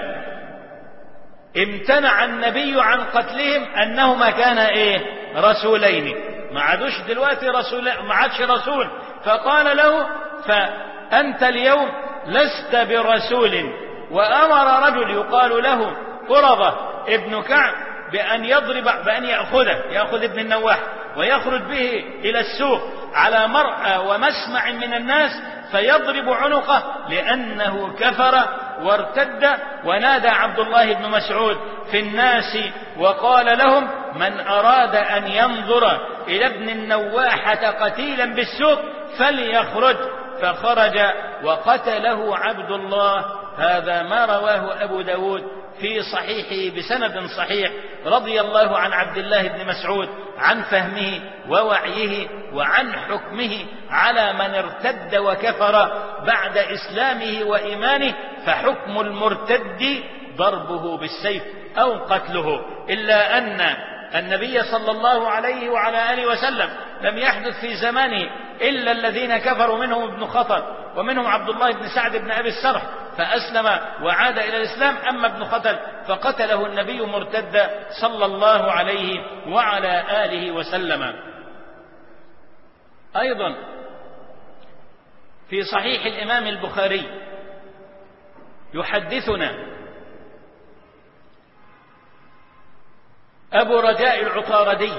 امتنع النبي عن قتلهم أنهما كانا رسولين، ما عادوش دلوقتي رسول، ما عادش رسول. فقال له: فأنت اليوم لست برسول. وأمر رجل يقال له قرظة ابن كعب بأن يأخذ ابن النواح ويخرج به إلى السوق على مرأى ومسمع من الناس فيضرب عنقه لأنه كفر وارتد. ونادى عبد الله بن مسعود في الناس وقال لهم: من أراد أن ينظر إلى ابن النواحة قتيلا بالسوق فليخرج. فخرج وقتله عبد الله. هذا ما رواه أبو داود في صحيحه بسند صحيح رضي الله عن عبد الله بن مسعود عن فهمه ووعيه وعن حكمه على من ارتد وكفر بعد إسلامه وإيمانه. فحكم المرتد ضربه بالسيف أو قتله، إلا أن النبي صلى الله عليه وعلى آله وسلم لم يحدث في زمانه إلا الذين كفروا، منهم ابن خطل ومنهم عبد الله بن سعد بن أبي السرح فأسلم وعاد إلى الإسلام. أما ابن خطل فقتله النبي مرتدا صلى الله عليه وعلى آله وسلم. أيضا في صحيح الإمام البخاري يحدثنا أبو رجاء العطاردي،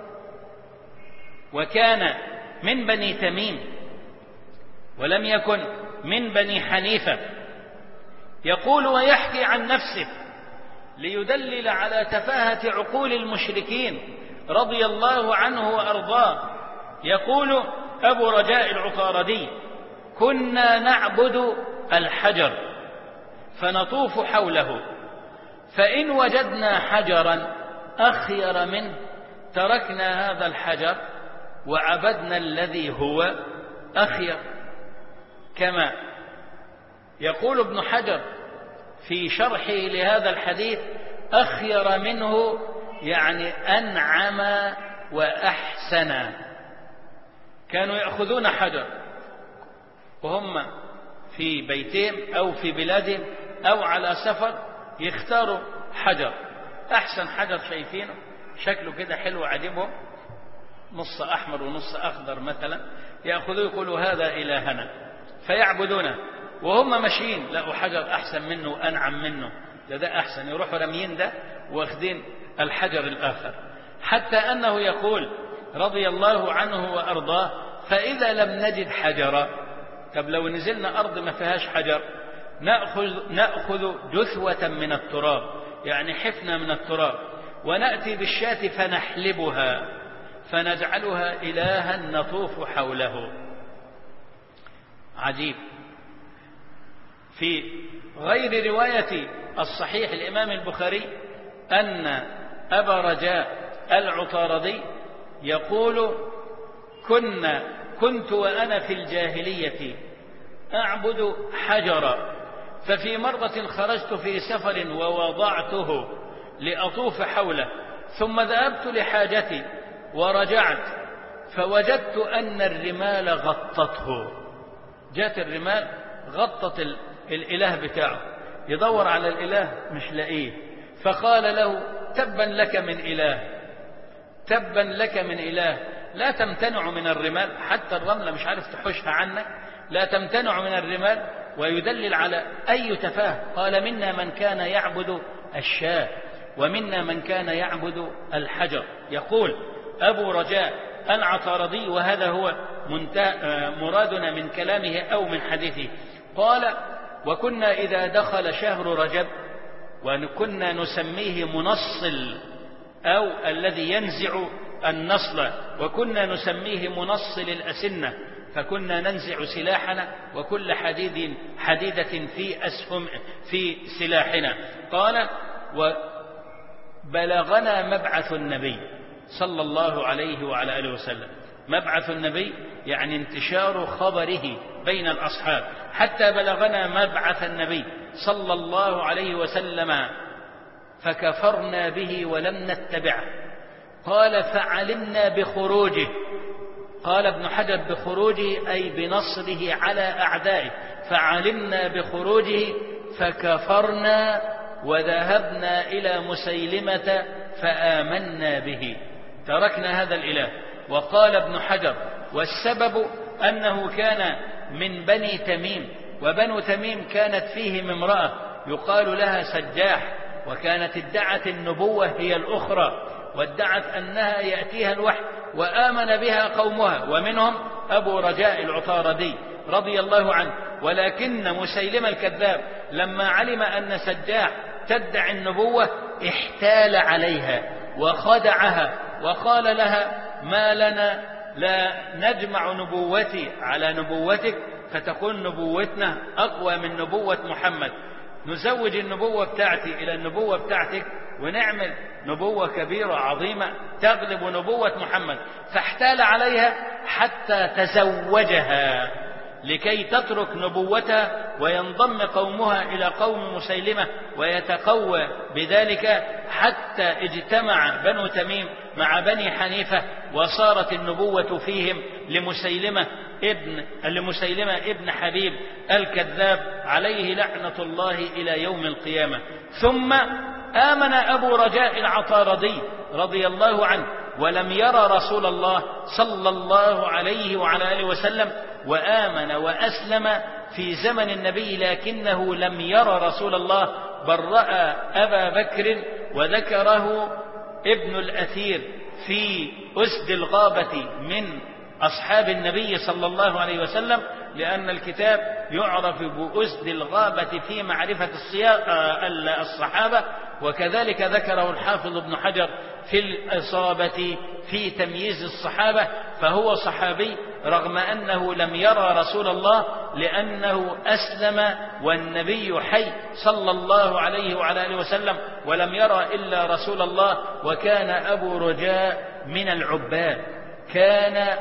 وكان من بني تميم ولم يكن من بني حنيفة، يقول ويحكي عن نفسه ليدلل على تفاهة عقول المشركين رضي الله عنه وأرضاه. يقول أبو رجاء العطاردي: كنا نعبد الحجر فنطوف حوله، فإن وجدنا حجرا أخير منه تركنا هذا الحجر وعبدنا الذي هو أخير. كما يقول ابن حجر في شرحه لهذا الحديث: أخير منه يعني أنعم وأحسن. كانوا يأخذون حجر وهم في بيتهم أو في بلادهم أو على سفر، يختاروا حجر أحسن حجر شايفينه شكله كده حلو عجبهم، نص أحمر ونص أخضر مثلا، يأخذوه يقولوا هذا إلهنا فيعبدونه، وهم ماشيين لقوا حجر أحسن منه وأنعم منه، ده أحسن، يروحوا رميين ده واخذين الحجر الآخر. حتى أنه يقول رضي الله عنه وأرضاه: فإذا لم نجد حجرا، طب لو نزلنا أرض ما فيهاش حجر نأخذ جثوة من التراب، يعني حفنة من التراب، ونأتي بالشاة فنحلبها فنجعلها إلها نطوف حوله. عجيب. في غير رواية الصحيح الإمام البخاري أن أبا رجاء العطاردي يقول: كنت وأنا في الجاهلية أعبد حجرا، ففي مرة خرجت في سفر ووضعته لأطوف حوله، ثم ذهبت لحاجتي ورجعت فوجدت أن الرمال غطته. جاءت الرمال غطت الإله بتاعه، يدور على الإله مش لاقيه، فقال له: تبا لك من إله، تبا لك من إله، لا تمتنع من الرمال، حتى الرملة مش عارف تحوشها عنك، لا تمتنع من الرمال. ويدلل على أي تفاه. قال: منا من كان يعبد الشاة ومنا من كان يعبد الحجر. يقول أبو رجاء العطاردي، وهذا هو مرادنا من كلامه أو من حديثه، قال: وكنا إذا دخل شهر رجب، وكنا نسميه منصل أو الذي ينزع النصل، وكنا نسميه منصل الأسنة، فكنا ننزع سلاحنا وكل حديدة في سلاحنا. قال: وبلغنا مبعث النبي صلى الله عليه وعلى آله وسلم. مبعث النبي يعني انتشار خبره بين الأصحاب، حتى بلغنا مبعث النبي صلى الله عليه وسلم فكفرنا به ولم نتبعه. قال: فعلمنا بخروجه. قال ابن حجر: بخروجه أي بنصره على أعدائه. فعلمنا بخروجه فكفرنا وذهبنا إلى مسيلمة فآمنا به، تركنا هذا الإله. وقال ابن حجر: والسبب أنه كان من بني تميم، وبنو تميم كانت فيهم امرأة يقال لها سجاح، وكانت ادعت النبوة هي الأخرى، وادعت أنها يأتيها الوحي، وآمن بها قومها، ومنهم أبو رجاء العطاردي رضي الله عنه. ولكن مسيلمة الكذاب لما علم أن سجاح تدعي النبوة احتال عليها وخدعها، وقال لها: ما لنا لا نجمع نبوتي على نبوتك فتكون نبوتنا أقوى من نبوة محمد، نزوج النبوة بتاعتي إلى النبوة بتاعتك ونعمل نبوة كبيرة عظيمة تغلب نبوة محمد. فاحتال عليها حتى تزوجها لكي تترك نبوتها وينضم قومها إلى قوم مسيلمة ويتقوى بذلك، حتى اجتمع بنو تميم مع بني حنيفة وصارت النبوة فيهم لمسيلمة ابن حبيب الكذاب عليه لعنة الله إلى يوم القيامة. ثم آمن أبو رجاء العطاردي رضي الله عنه ولم يرى رسول الله صلى الله عليه وعلى آله وسلم، وآمن وأسلم في زمن النبي، لكنه لم يرى رسول الله، بل رأى أبا بكر، وذكره ابن الأثير في أسد الغابة من أصحاب النبي صلى الله عليه وسلم، لأن الكتاب يعرف بأسد الغابة في معرفة الصحابة، وكذلك ذكره الحافظ ابن حجر في الإصابة في تمييز الصحابة. فهو صحابي رغم أنه لم يرى رسول الله، لأنه أسلم والنبي حي صلى الله عليه وعلى آله وسلم، ولم يرى إلا رسول الله. وكان أبو رجاء من العباد، كان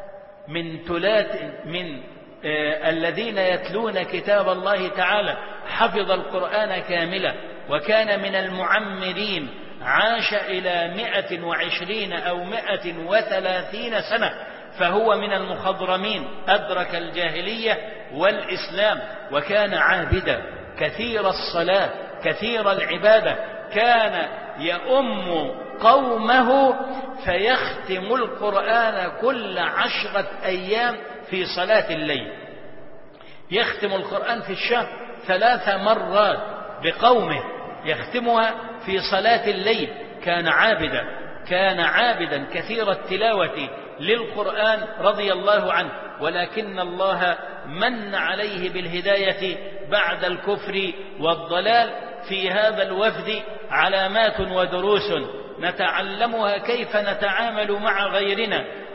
من الذين يتلون كتاب الله تعالى، حفظ القرآن كاملا، وكان من المعمرين، عاش إلى 120 أو 130 سنة، فهو من المخضرمين، أدرك الجاهلية والإسلام، وكان عابدا كثير الصلاة كثير العبادة، كان يؤم قومه فيختم القرآن كل 10 أيام في صلاة الليل، يختم القرآن في الشهر 3 مرات بقومه، يختمها في صلاة الليل. كان عابدا كثير التلاوة للقرآن رضي الله عنه، ولكن الله من عليه بالهداية بعد الكفر والضلال. في هذا الوفد علامات ودروس نتعلمها كيف نتعامل مع غيرنا،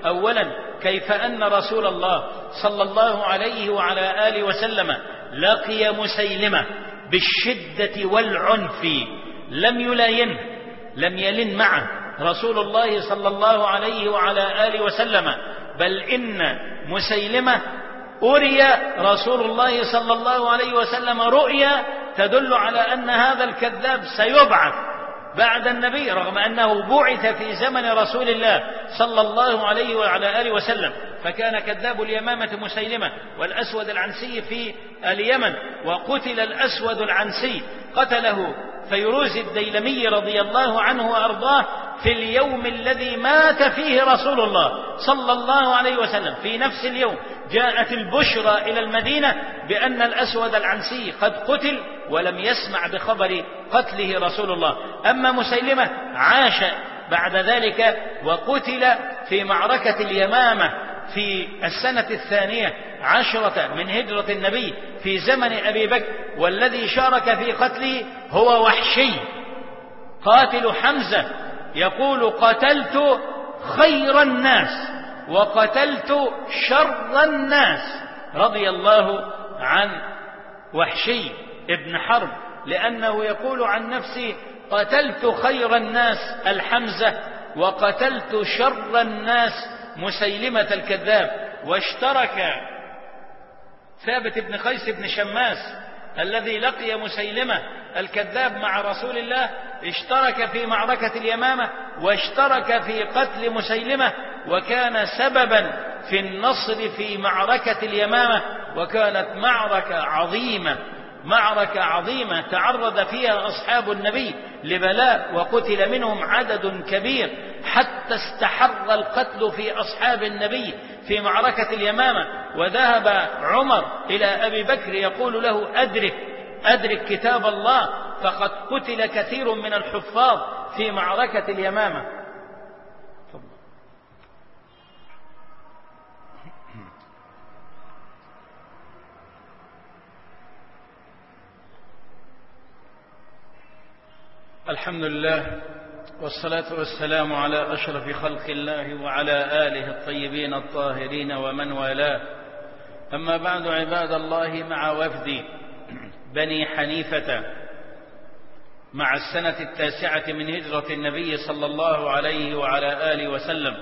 أولا كيف أن رسول الله صلى الله عليه وعلى آله وسلم لقي مسيلمة بالشدة والعنف، لم يلاينه، لم يلن معه رسول الله صلى الله عليه وعلى آله وسلم، بل إن مسيلمة أري رسول الله صلى الله عليه وسلم رؤيا تدل على أن هذا الكذاب سيبعث بعد النبي، رغم أنه بعث في زمن رسول الله صلى الله عليه وعلى آله وسلم. فكان كذاب اليمامة مسيلمة والأسود العنسي في اليمن، وقتل الأسود العنسي قتله فيروز الديلمي رضي الله عنه وأرضاه في اليوم الذي مات فيه رسول الله صلى الله عليه وسلم. في نفس اليوم جاءت البشرى إلى المدينة بأن الأسود العنسي قد قتل، ولم يسمع بخبر قتله رسول الله. أما مسيلمة عاش بعد ذلك وقتل في معركة اليمامة في السنة 12 من هجرة النبي في زمن أبي بكر، والذي شارك في قتله هو وحشي قاتل حمزة، يقول قتلت خير الناس وقتلت شر الناس، رضي الله عن وحشي ابن حرب، لأنه يقول عن نفسه قتلت خير الناس الحمزة وقتلت شر الناس مسيلمة الكذاب. واشترك ثابت بن قيس بن شماس الذي لقي مسيلمة الكذاب مع رسول الله، اشترك في معركة اليمامة واشترك في قتل مسيلمة، وكان سببا في النصر في معركة اليمامة. وكانت معركة عظيمة تعرض فيها أصحاب النبي لبلاء، وقتل منهم عدد كبير، حتى استحر القتل في أصحاب النبي في معركة اليمامة. وذهب عمر إلى أبي بكر يقول له أدرك كتاب الله، فقد قتل كثير من الحفاظ في معركة اليمامة. الحمد لله والصلاة والسلام على أشرف خلق الله وعلى آله الطيبين الطاهرين ومن والاه. أما بعد، عباد الله، مع وفد بني حنيفة مع السنة 9 من هجرة النبي صلى الله عليه وعلى آله وسلم،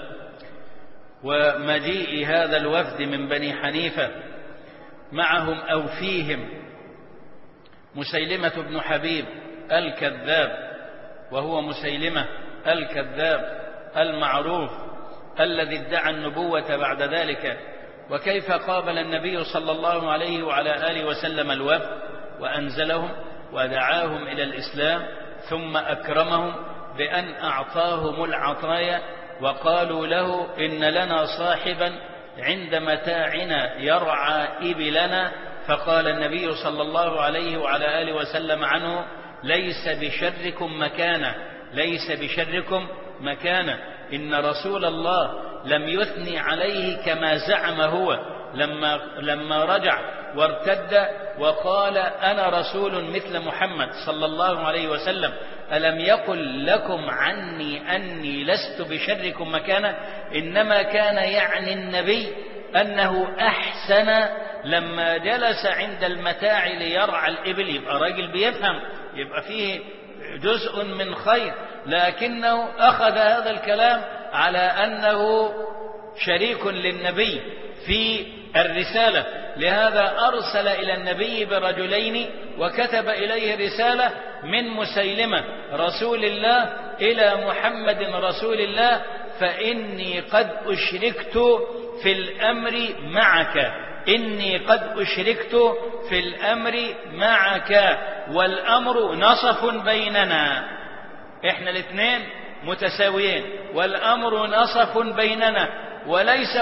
ومجيء هذا الوفد من بني حنيفة معهم أو فيهم مسيلمة بن حبيب الكذاب، وهو مسيلمة الكذاب المعروف الذي ادعى النبوة بعد ذلك. وكيف قابل النبي صلى الله عليه وعلى آله وسلم الوفد وأنزلهم ودعاهم إلى الإسلام، ثم أكرمهم بأن أعطاهم العطايا، وقالوا له إن لنا صاحبا عند متاعنا يرعى إبلنا، فقال النبي صلى الله عليه وعلى آله وسلم عنه: ليس بشركم مكانة، ليس بشركم مكانة. إن رسول الله لم يثني عليه كما زعم هو لما رجع وارتد وقال: أنا رسول مثل محمد صلى الله عليه وسلم، ألم يقل لكم عني أني لست بشركم مكانة؟ إنما كان يعني النبي أنه أحسن لما جلس عند المتاع ليرعى الإبل. يبقى راجل بيفهم، يبقى فيه جزء من خير، لكنه أخذ هذا الكلام على أنه شريك للنبي في الرسالة. لهذا أرسل إلى النبي برجلين، وكتب إليه رسالة من مسيلمة رسول الله إلى محمد رسول الله: فإني قد أشركت في الأمر معك، إني قد أشركت في الأمر معك، والأمر نصف بيننا. إحنا الاثنين متساويين، والأمر نصف بيننا، وليس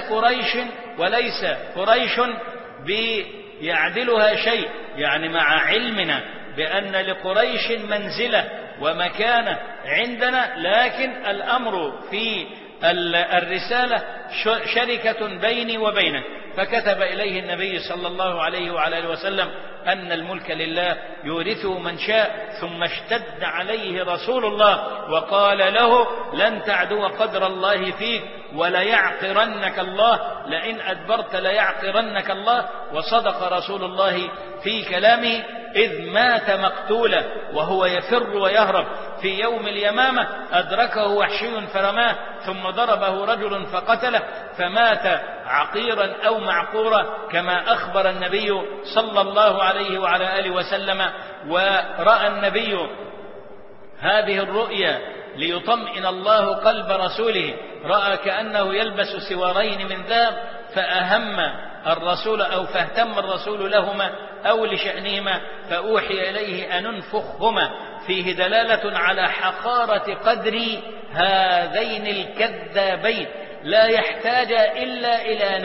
قريش بيعدلها شيء. يعني مع علمنا بأن لقريش منزلة ومكانة عندنا، لكن الأمر في الرسالة شركة بيني وبينك. فكتب إليه النبي صلى الله عليه وعلى آله وسلم أن الملك لله يورثه من شاء. ثم اشتد عليه رسول الله وقال له لن تعدو قدر الله فيك وليعقرنك الله، لئن أدبرت ليعقرنك الله. وصدق رسول الله في كلامه، إذ مات مقتولا وهو يفر ويهرب في يوم اليمامة، أدركه وحشي فرماه، ثم ضربه رجل فقتله، فمات عقيرا أو معقورا كما أخبر النبي صلى الله عليه وعلى آله وسلم. ورأى النبي هذه الرؤيا ليطمئن الله قلب رسوله، رأى كأنه يلبس سوارين من ذهب، فأهم الرسول أو فاهتم الرسول لهما أو لشأنهما، فأوحي إليه أن انفخهما، فيه دلالة على حقارة قدر هذين الكذابين، لا يحتاج إلا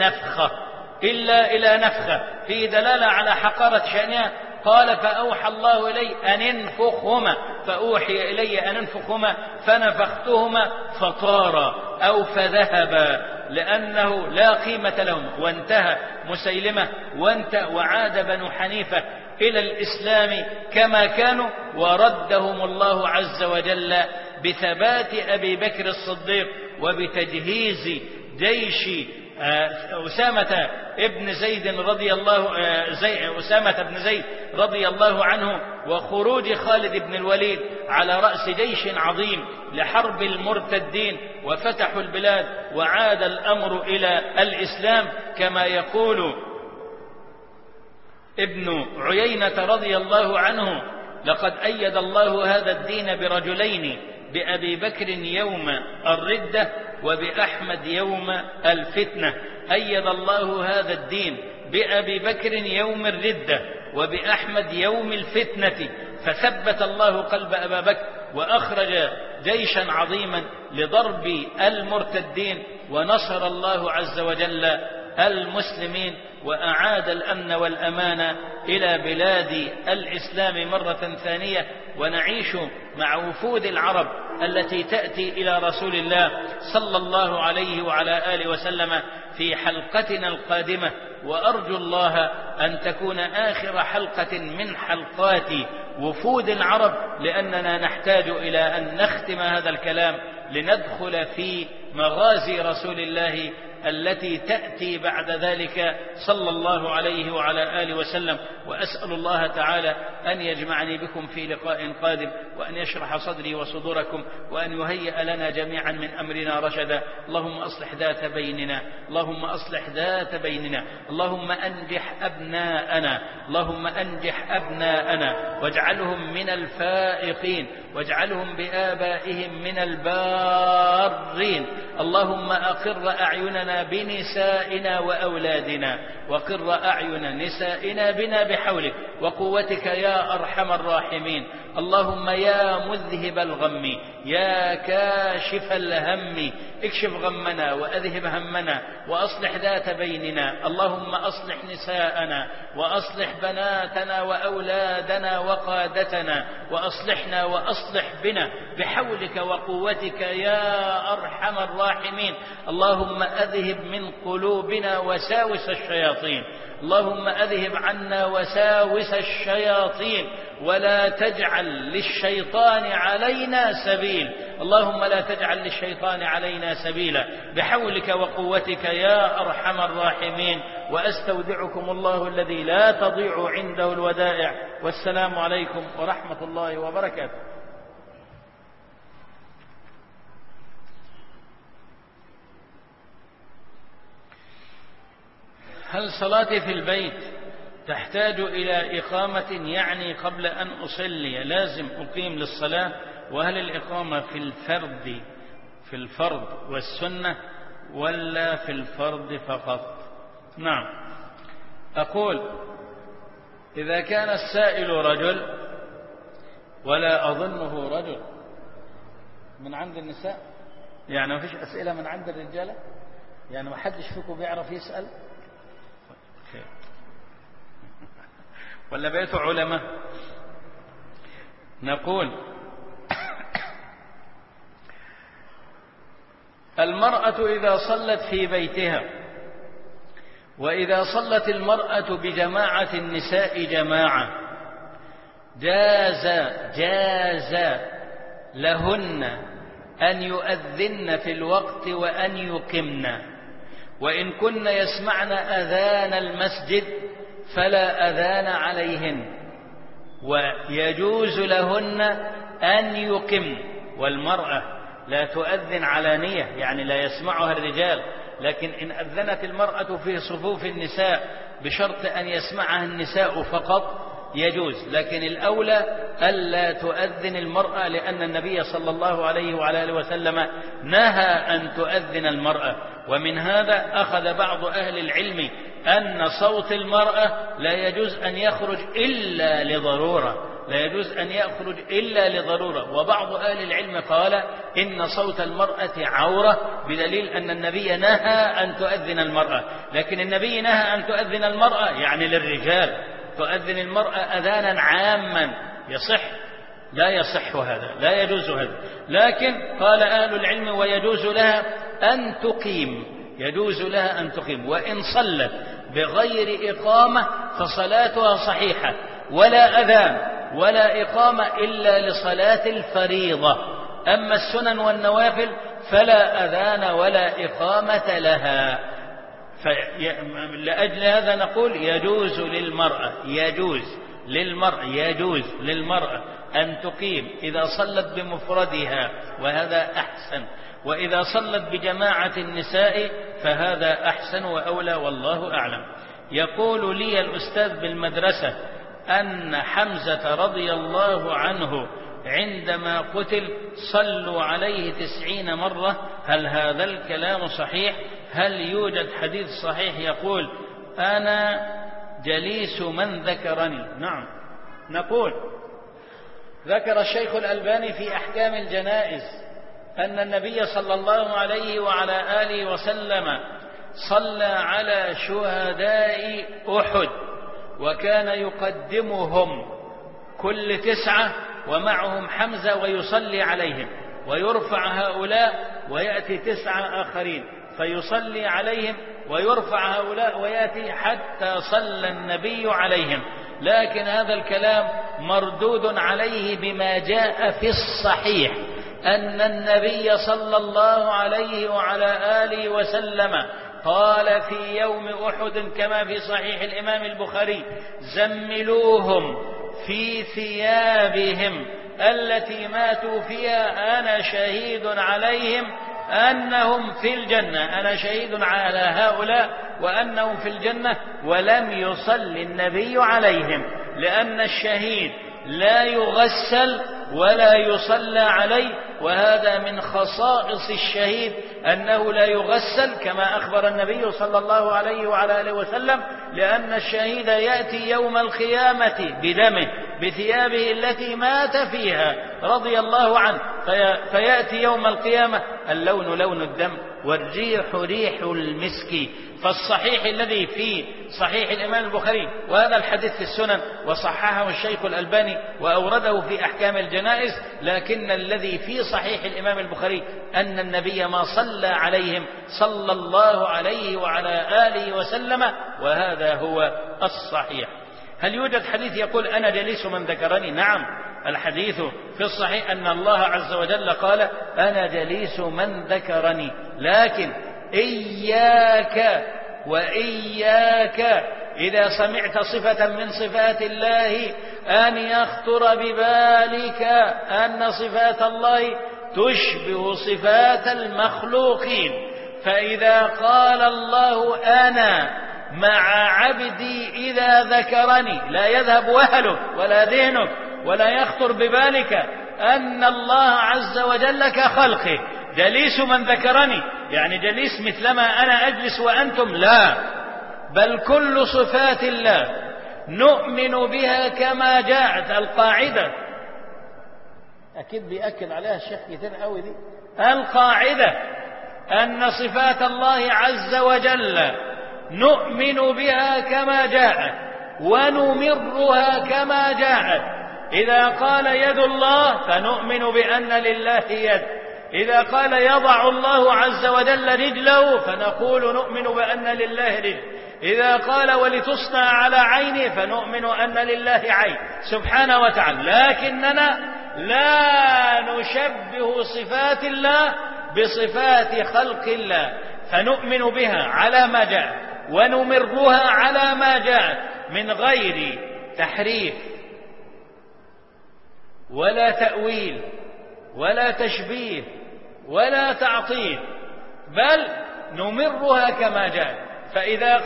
إلى نفخة، فيه دلالة على حقارة شأنها. قال فأوحى الله إلي أن انفخهما، فأوحي إلي أن انفخهما، فنفختهما فطارا أو فذهبا، لأنه لا قيمة لهم. وانتهى مسيلمة وعاد بنو حنيفة إلى الإسلام كما كانوا، وردهم الله عز وجل بثبات أبي بكر الصديق وبتجهيز جيش أسامة بن زيد رضي الله عنه، وخروج خالد بن الوليد على رأس جيش عظيم لحرب المرتدين، وفتحوا البلاد وعاد الأمر إلى الإسلام. كما يقول ابن عيينة رضي الله عنه: لقد أيد الله هذا الدين برجلين، بأبي بكر يوم الردة وبأحمد يوم الفتنة. أيد الله هذا الدين بأبي بكر يوم الردة وبأحمد يوم الفتنة، فثبت الله قلب أبا بكر وأخرج جيشا عظيما لضرب المرتدين، ونصر الله عز وجل المسلمين، وأعاد الأمن والأمان إلى بلاد الإسلام مرة ثانية. ونعيش مع وفود العرب التي تأتي إلى رسول الله صلى الله عليه وعلى آله وسلم في حلقتنا القادمة، وأرجو الله أن تكون آخر حلقة من حلقات وفود العرب، لأننا نحتاج إلى أن نختم هذا الكلام لندخل في مغازي رسول الله التي تأتي بعد ذلك صلى الله عليه وعلى آله وسلم. وأسأل الله تعالى أن يجمعني بكم في لقاء قادم، وأن يشرح صدري وصدوركم، وأن يهيئ لنا جميعا من أمرنا رشدا. اللهم أصلح ذات بيننا، اللهم أصلح ذات بيننا، اللهم أنجح أبناءنا، اللهم أنجح أبناءنا واجعلهم من الفائقين، واجعلهم بآبائهم من البارين. اللهم أقر أعيننا بنسائنا وأولادنا، وقر أعين نسائنا بنا بحولك وقوتك يا أرحم الراحمين. اللهم يا مذهب الغم، يا كاشف الهم، اكشف غمنا وأذهب همنا وأصلح ذات بيننا. اللهم أصلح نساءنا وأصلح بناتنا وأولادنا وقادتنا، وأصلحنا وأصلح بنا بحولك وقوتك يا أرحم الراحمين. اللهم أذهب من قلوبنا وساوس الشياطين، اللهم أذهب عنا وساوس الشياطين، ولا تجعل للشيطان علينا سبيل، اللهم لا تجعل للشيطان علينا سبيلا بحولك وقوتك يا أرحم الراحمين. وأستودعكم الله الذي لا تضيع عنده الودائع، والسلام عليكم ورحمة الله وبركاته. هل صلاتي في البيت تحتاج إلى إقامة؟ يعني قبل أن أصلي لازم أقيم للصلاة؟ وهل الإقامة في الفرض والسنة ولا في الفرض فقط؟ نعم، أقول إذا كان السائل رجل، ولا أظنه رجل، من عند النساء، يعني ما فيش أسئلة من عند الرجالة، يعني ما حدش فيكم بيعرف يسأل ولا بيت علماء؟ نقول المرأة إذا صلت في بيتها، وإذا صلت المرأة بجماعة النساء جماعة، جاز لهن أن يؤذن في الوقت وأن يقمن، وإن كن يسمعن أذان المسجد فلا أذان عليهن، ويجوز لهن أن يقمن. والمرأة لا تؤذن علانية، يعني لا يسمعها الرجال، لكن إن أذنت المرأة في صفوف النساء بشرط أن يسمعها النساء فقط يجوز، لكن الأولى ألا تؤذن المرأة، لأن النبي صلى الله عليه وعلى آله وسلم نهى أن تؤذن المرأة. ومن هذا أخذ بعض أهل العلم أن صوت المرأة لا يجوز أن يخرج إلا لضرورة، وبعض أهل العلم قال إن صوت المرأة عورة، بدليل أن النبي نهى أن تؤذن المرأة. لكن النبي نهى أن تؤذن المرأة يعني للرجال، تؤذن المرأة أذانا عاما يصح؟ لا يصح هذا، لا يجوز هذا. لكن قال أهل العلم ويجوز لها أن تقيم، وإن صلت بغير إقامة فصلاتها صحيحة، ولا أذان ولا إقامة إلا لصلاة الفريضة. أما السنن والنوافل فلا أذان ولا إقامة لها. لأجل هذا نقول يجوز للمرأة أن تقيم إذا صلت بمفردها، وهذا أحسن، وإذا صلت بجماعة النساء فهذا أحسن وأولى، والله أعلم. يقول لي الأستاذ بالمدرسة أن حمزة رضي الله عنه عندما قتل صلوا عليه 90 مرة، هل هذا الكلام صحيح؟ هل يوجد حديث صحيح يقول أنا جليس من ذكرني؟ نعم، نقول ذكر الشيخ الألباني في أحكام الجنائز أن النبي صلى الله عليه وعلى آله وسلم صلى على شهداء أحد، وكان يقدمهم كل 9 ومعهم حمزة ويصلي عليهم، ويرفع هؤلاء ويأتي 9 آخرين فيصلي عليهم، ويرفع هؤلاء ويأتي حتى صلى النبي عليهم. لكن هذا الكلام مردود عليه بما جاء في الصحيح أن النبي صلى الله عليه وعلى آله وسلم قال في يوم أحد كما في صحيح الإمام البخاري: زملوهم في ثيابهم التي ماتوا فيها، أنا شهيد عليهم أنهم في الجنة، أنا شهيد على هؤلاء وأنهم في الجنة. ولم يصل النبي عليهم، لأن الشهيد لا يغسل ولا يصلى عليه، وهذا من خصائص الشهيد أنه لا يغسل كما أخبر النبي صلى الله عليه وعلى آله وسلم، لأن الشهيد يأتي يوم القيامة بدمه بثيابه التي مات فيها رضي الله عنه، فيأتي يوم القيامة اللون لون الدم والريح ريح المسك. فالصحيح الذي في صحيح الإمام البخاري، وهذا الحديث في السنن وصححه الشيخ الألباني وأورده في أحكام الجنائز، لكن الذي في صحيح الإمام البخاري أن النبي ما صلى عليهم صلى الله عليه وعلى آله وسلم، وهذا هو الصحيح. هل يوجد حديث يقول أنا جليس من ذكرني؟ نعم، الحديث في الصحيح أن الله عز وجل قال أنا جليس من ذكرني. لكن إياك وإياك إذا سمعت صفة من صفات الله أن يخطر ببالك أن صفات الله تشبه صفات المخلوقين. فإذا قال الله أنا مع عبدي إذا ذكرني، لا يذهب وهلك ولا ذهنك ولا يخطر ببالك أن الله عز وجل كخلقه جليس من ذكرني، يعني جليس مثلما أنا أجلس وأنتم، لا، بل كل صفات الله نؤمن بها كما جاءت. القاعدة أكيد بيأكد عليها الشيخ كتير قوي دي، القاعدة أن صفات الله عز وجل نؤمن بها كما جاءت ونمرها كما جاءت. إذا قال يد الله فنؤمن بأن لله يد، إذا قال يضع الله عز وجل رجله فنقول نؤمن بأن لله رجل. إذا قال ولتصنع على عيني فنؤمن أن لله عين سبحانه وتعالى. لكننا لا نشبه صفات الله بصفات خلق الله، فنؤمن بها على ما جاء ونمرها على ما جاء من غير تحريف ولا تأويل ولا تشبيه ولا تعطيل، بل نمرها كما جاء. فإذا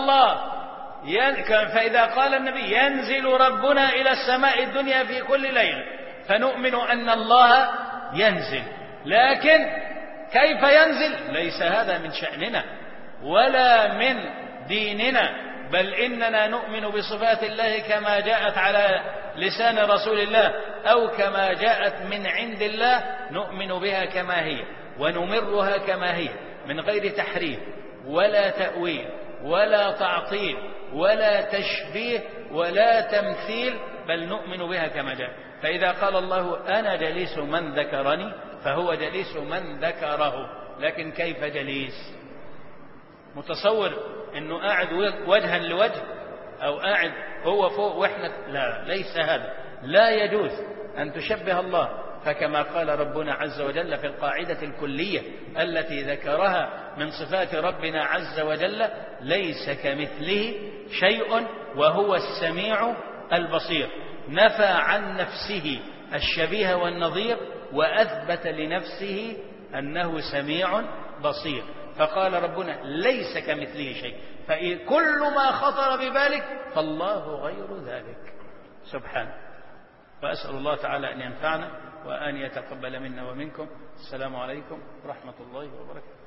قال النبي ينزل ربنا إلى السماء الدنيا في كل ليلة، فنؤمن أن الله ينزل. لكن كيف ينزل ليس هذا من شأننا ولا من ديننا، بل إننا نؤمن بصفات الله كما جاءت على لسان رسول الله أو كما جاءت من عند الله، نؤمن بها كما هي ونمرها كما هي من غير تحريف ولا تأويل ولا تعطيل ولا تشبيه ولا تمثيل، بل نؤمن بها كما جاء. فإذا قال الله أنا جليس من ذكرني فهو جليس من ذكره. لكن كيف جليس؟ متصور أنه قاعد وجها لوجه أو قاعد هو فوق وإحنا؟ لا، ليس هذا. لا يجوز أن تشبه الله. فكما قال ربنا عز وجل في القاعدة الكلية التي ذكرها من صفات ربنا عز وجل: ليس كمثله شيء وهو السميع البصير. نفى عن نفسه الشبيه والنظير وأثبت لنفسه أنه سميع بصير. فقال ربنا ليس كمثله شيء، فكل ما خطر ببالك فالله غير ذلك سبحانه. وأسأل الله تعالى أن ينفعنا وأن يتقبل منا ومنكم. السلام عليكم ورحمة الله وبركاته.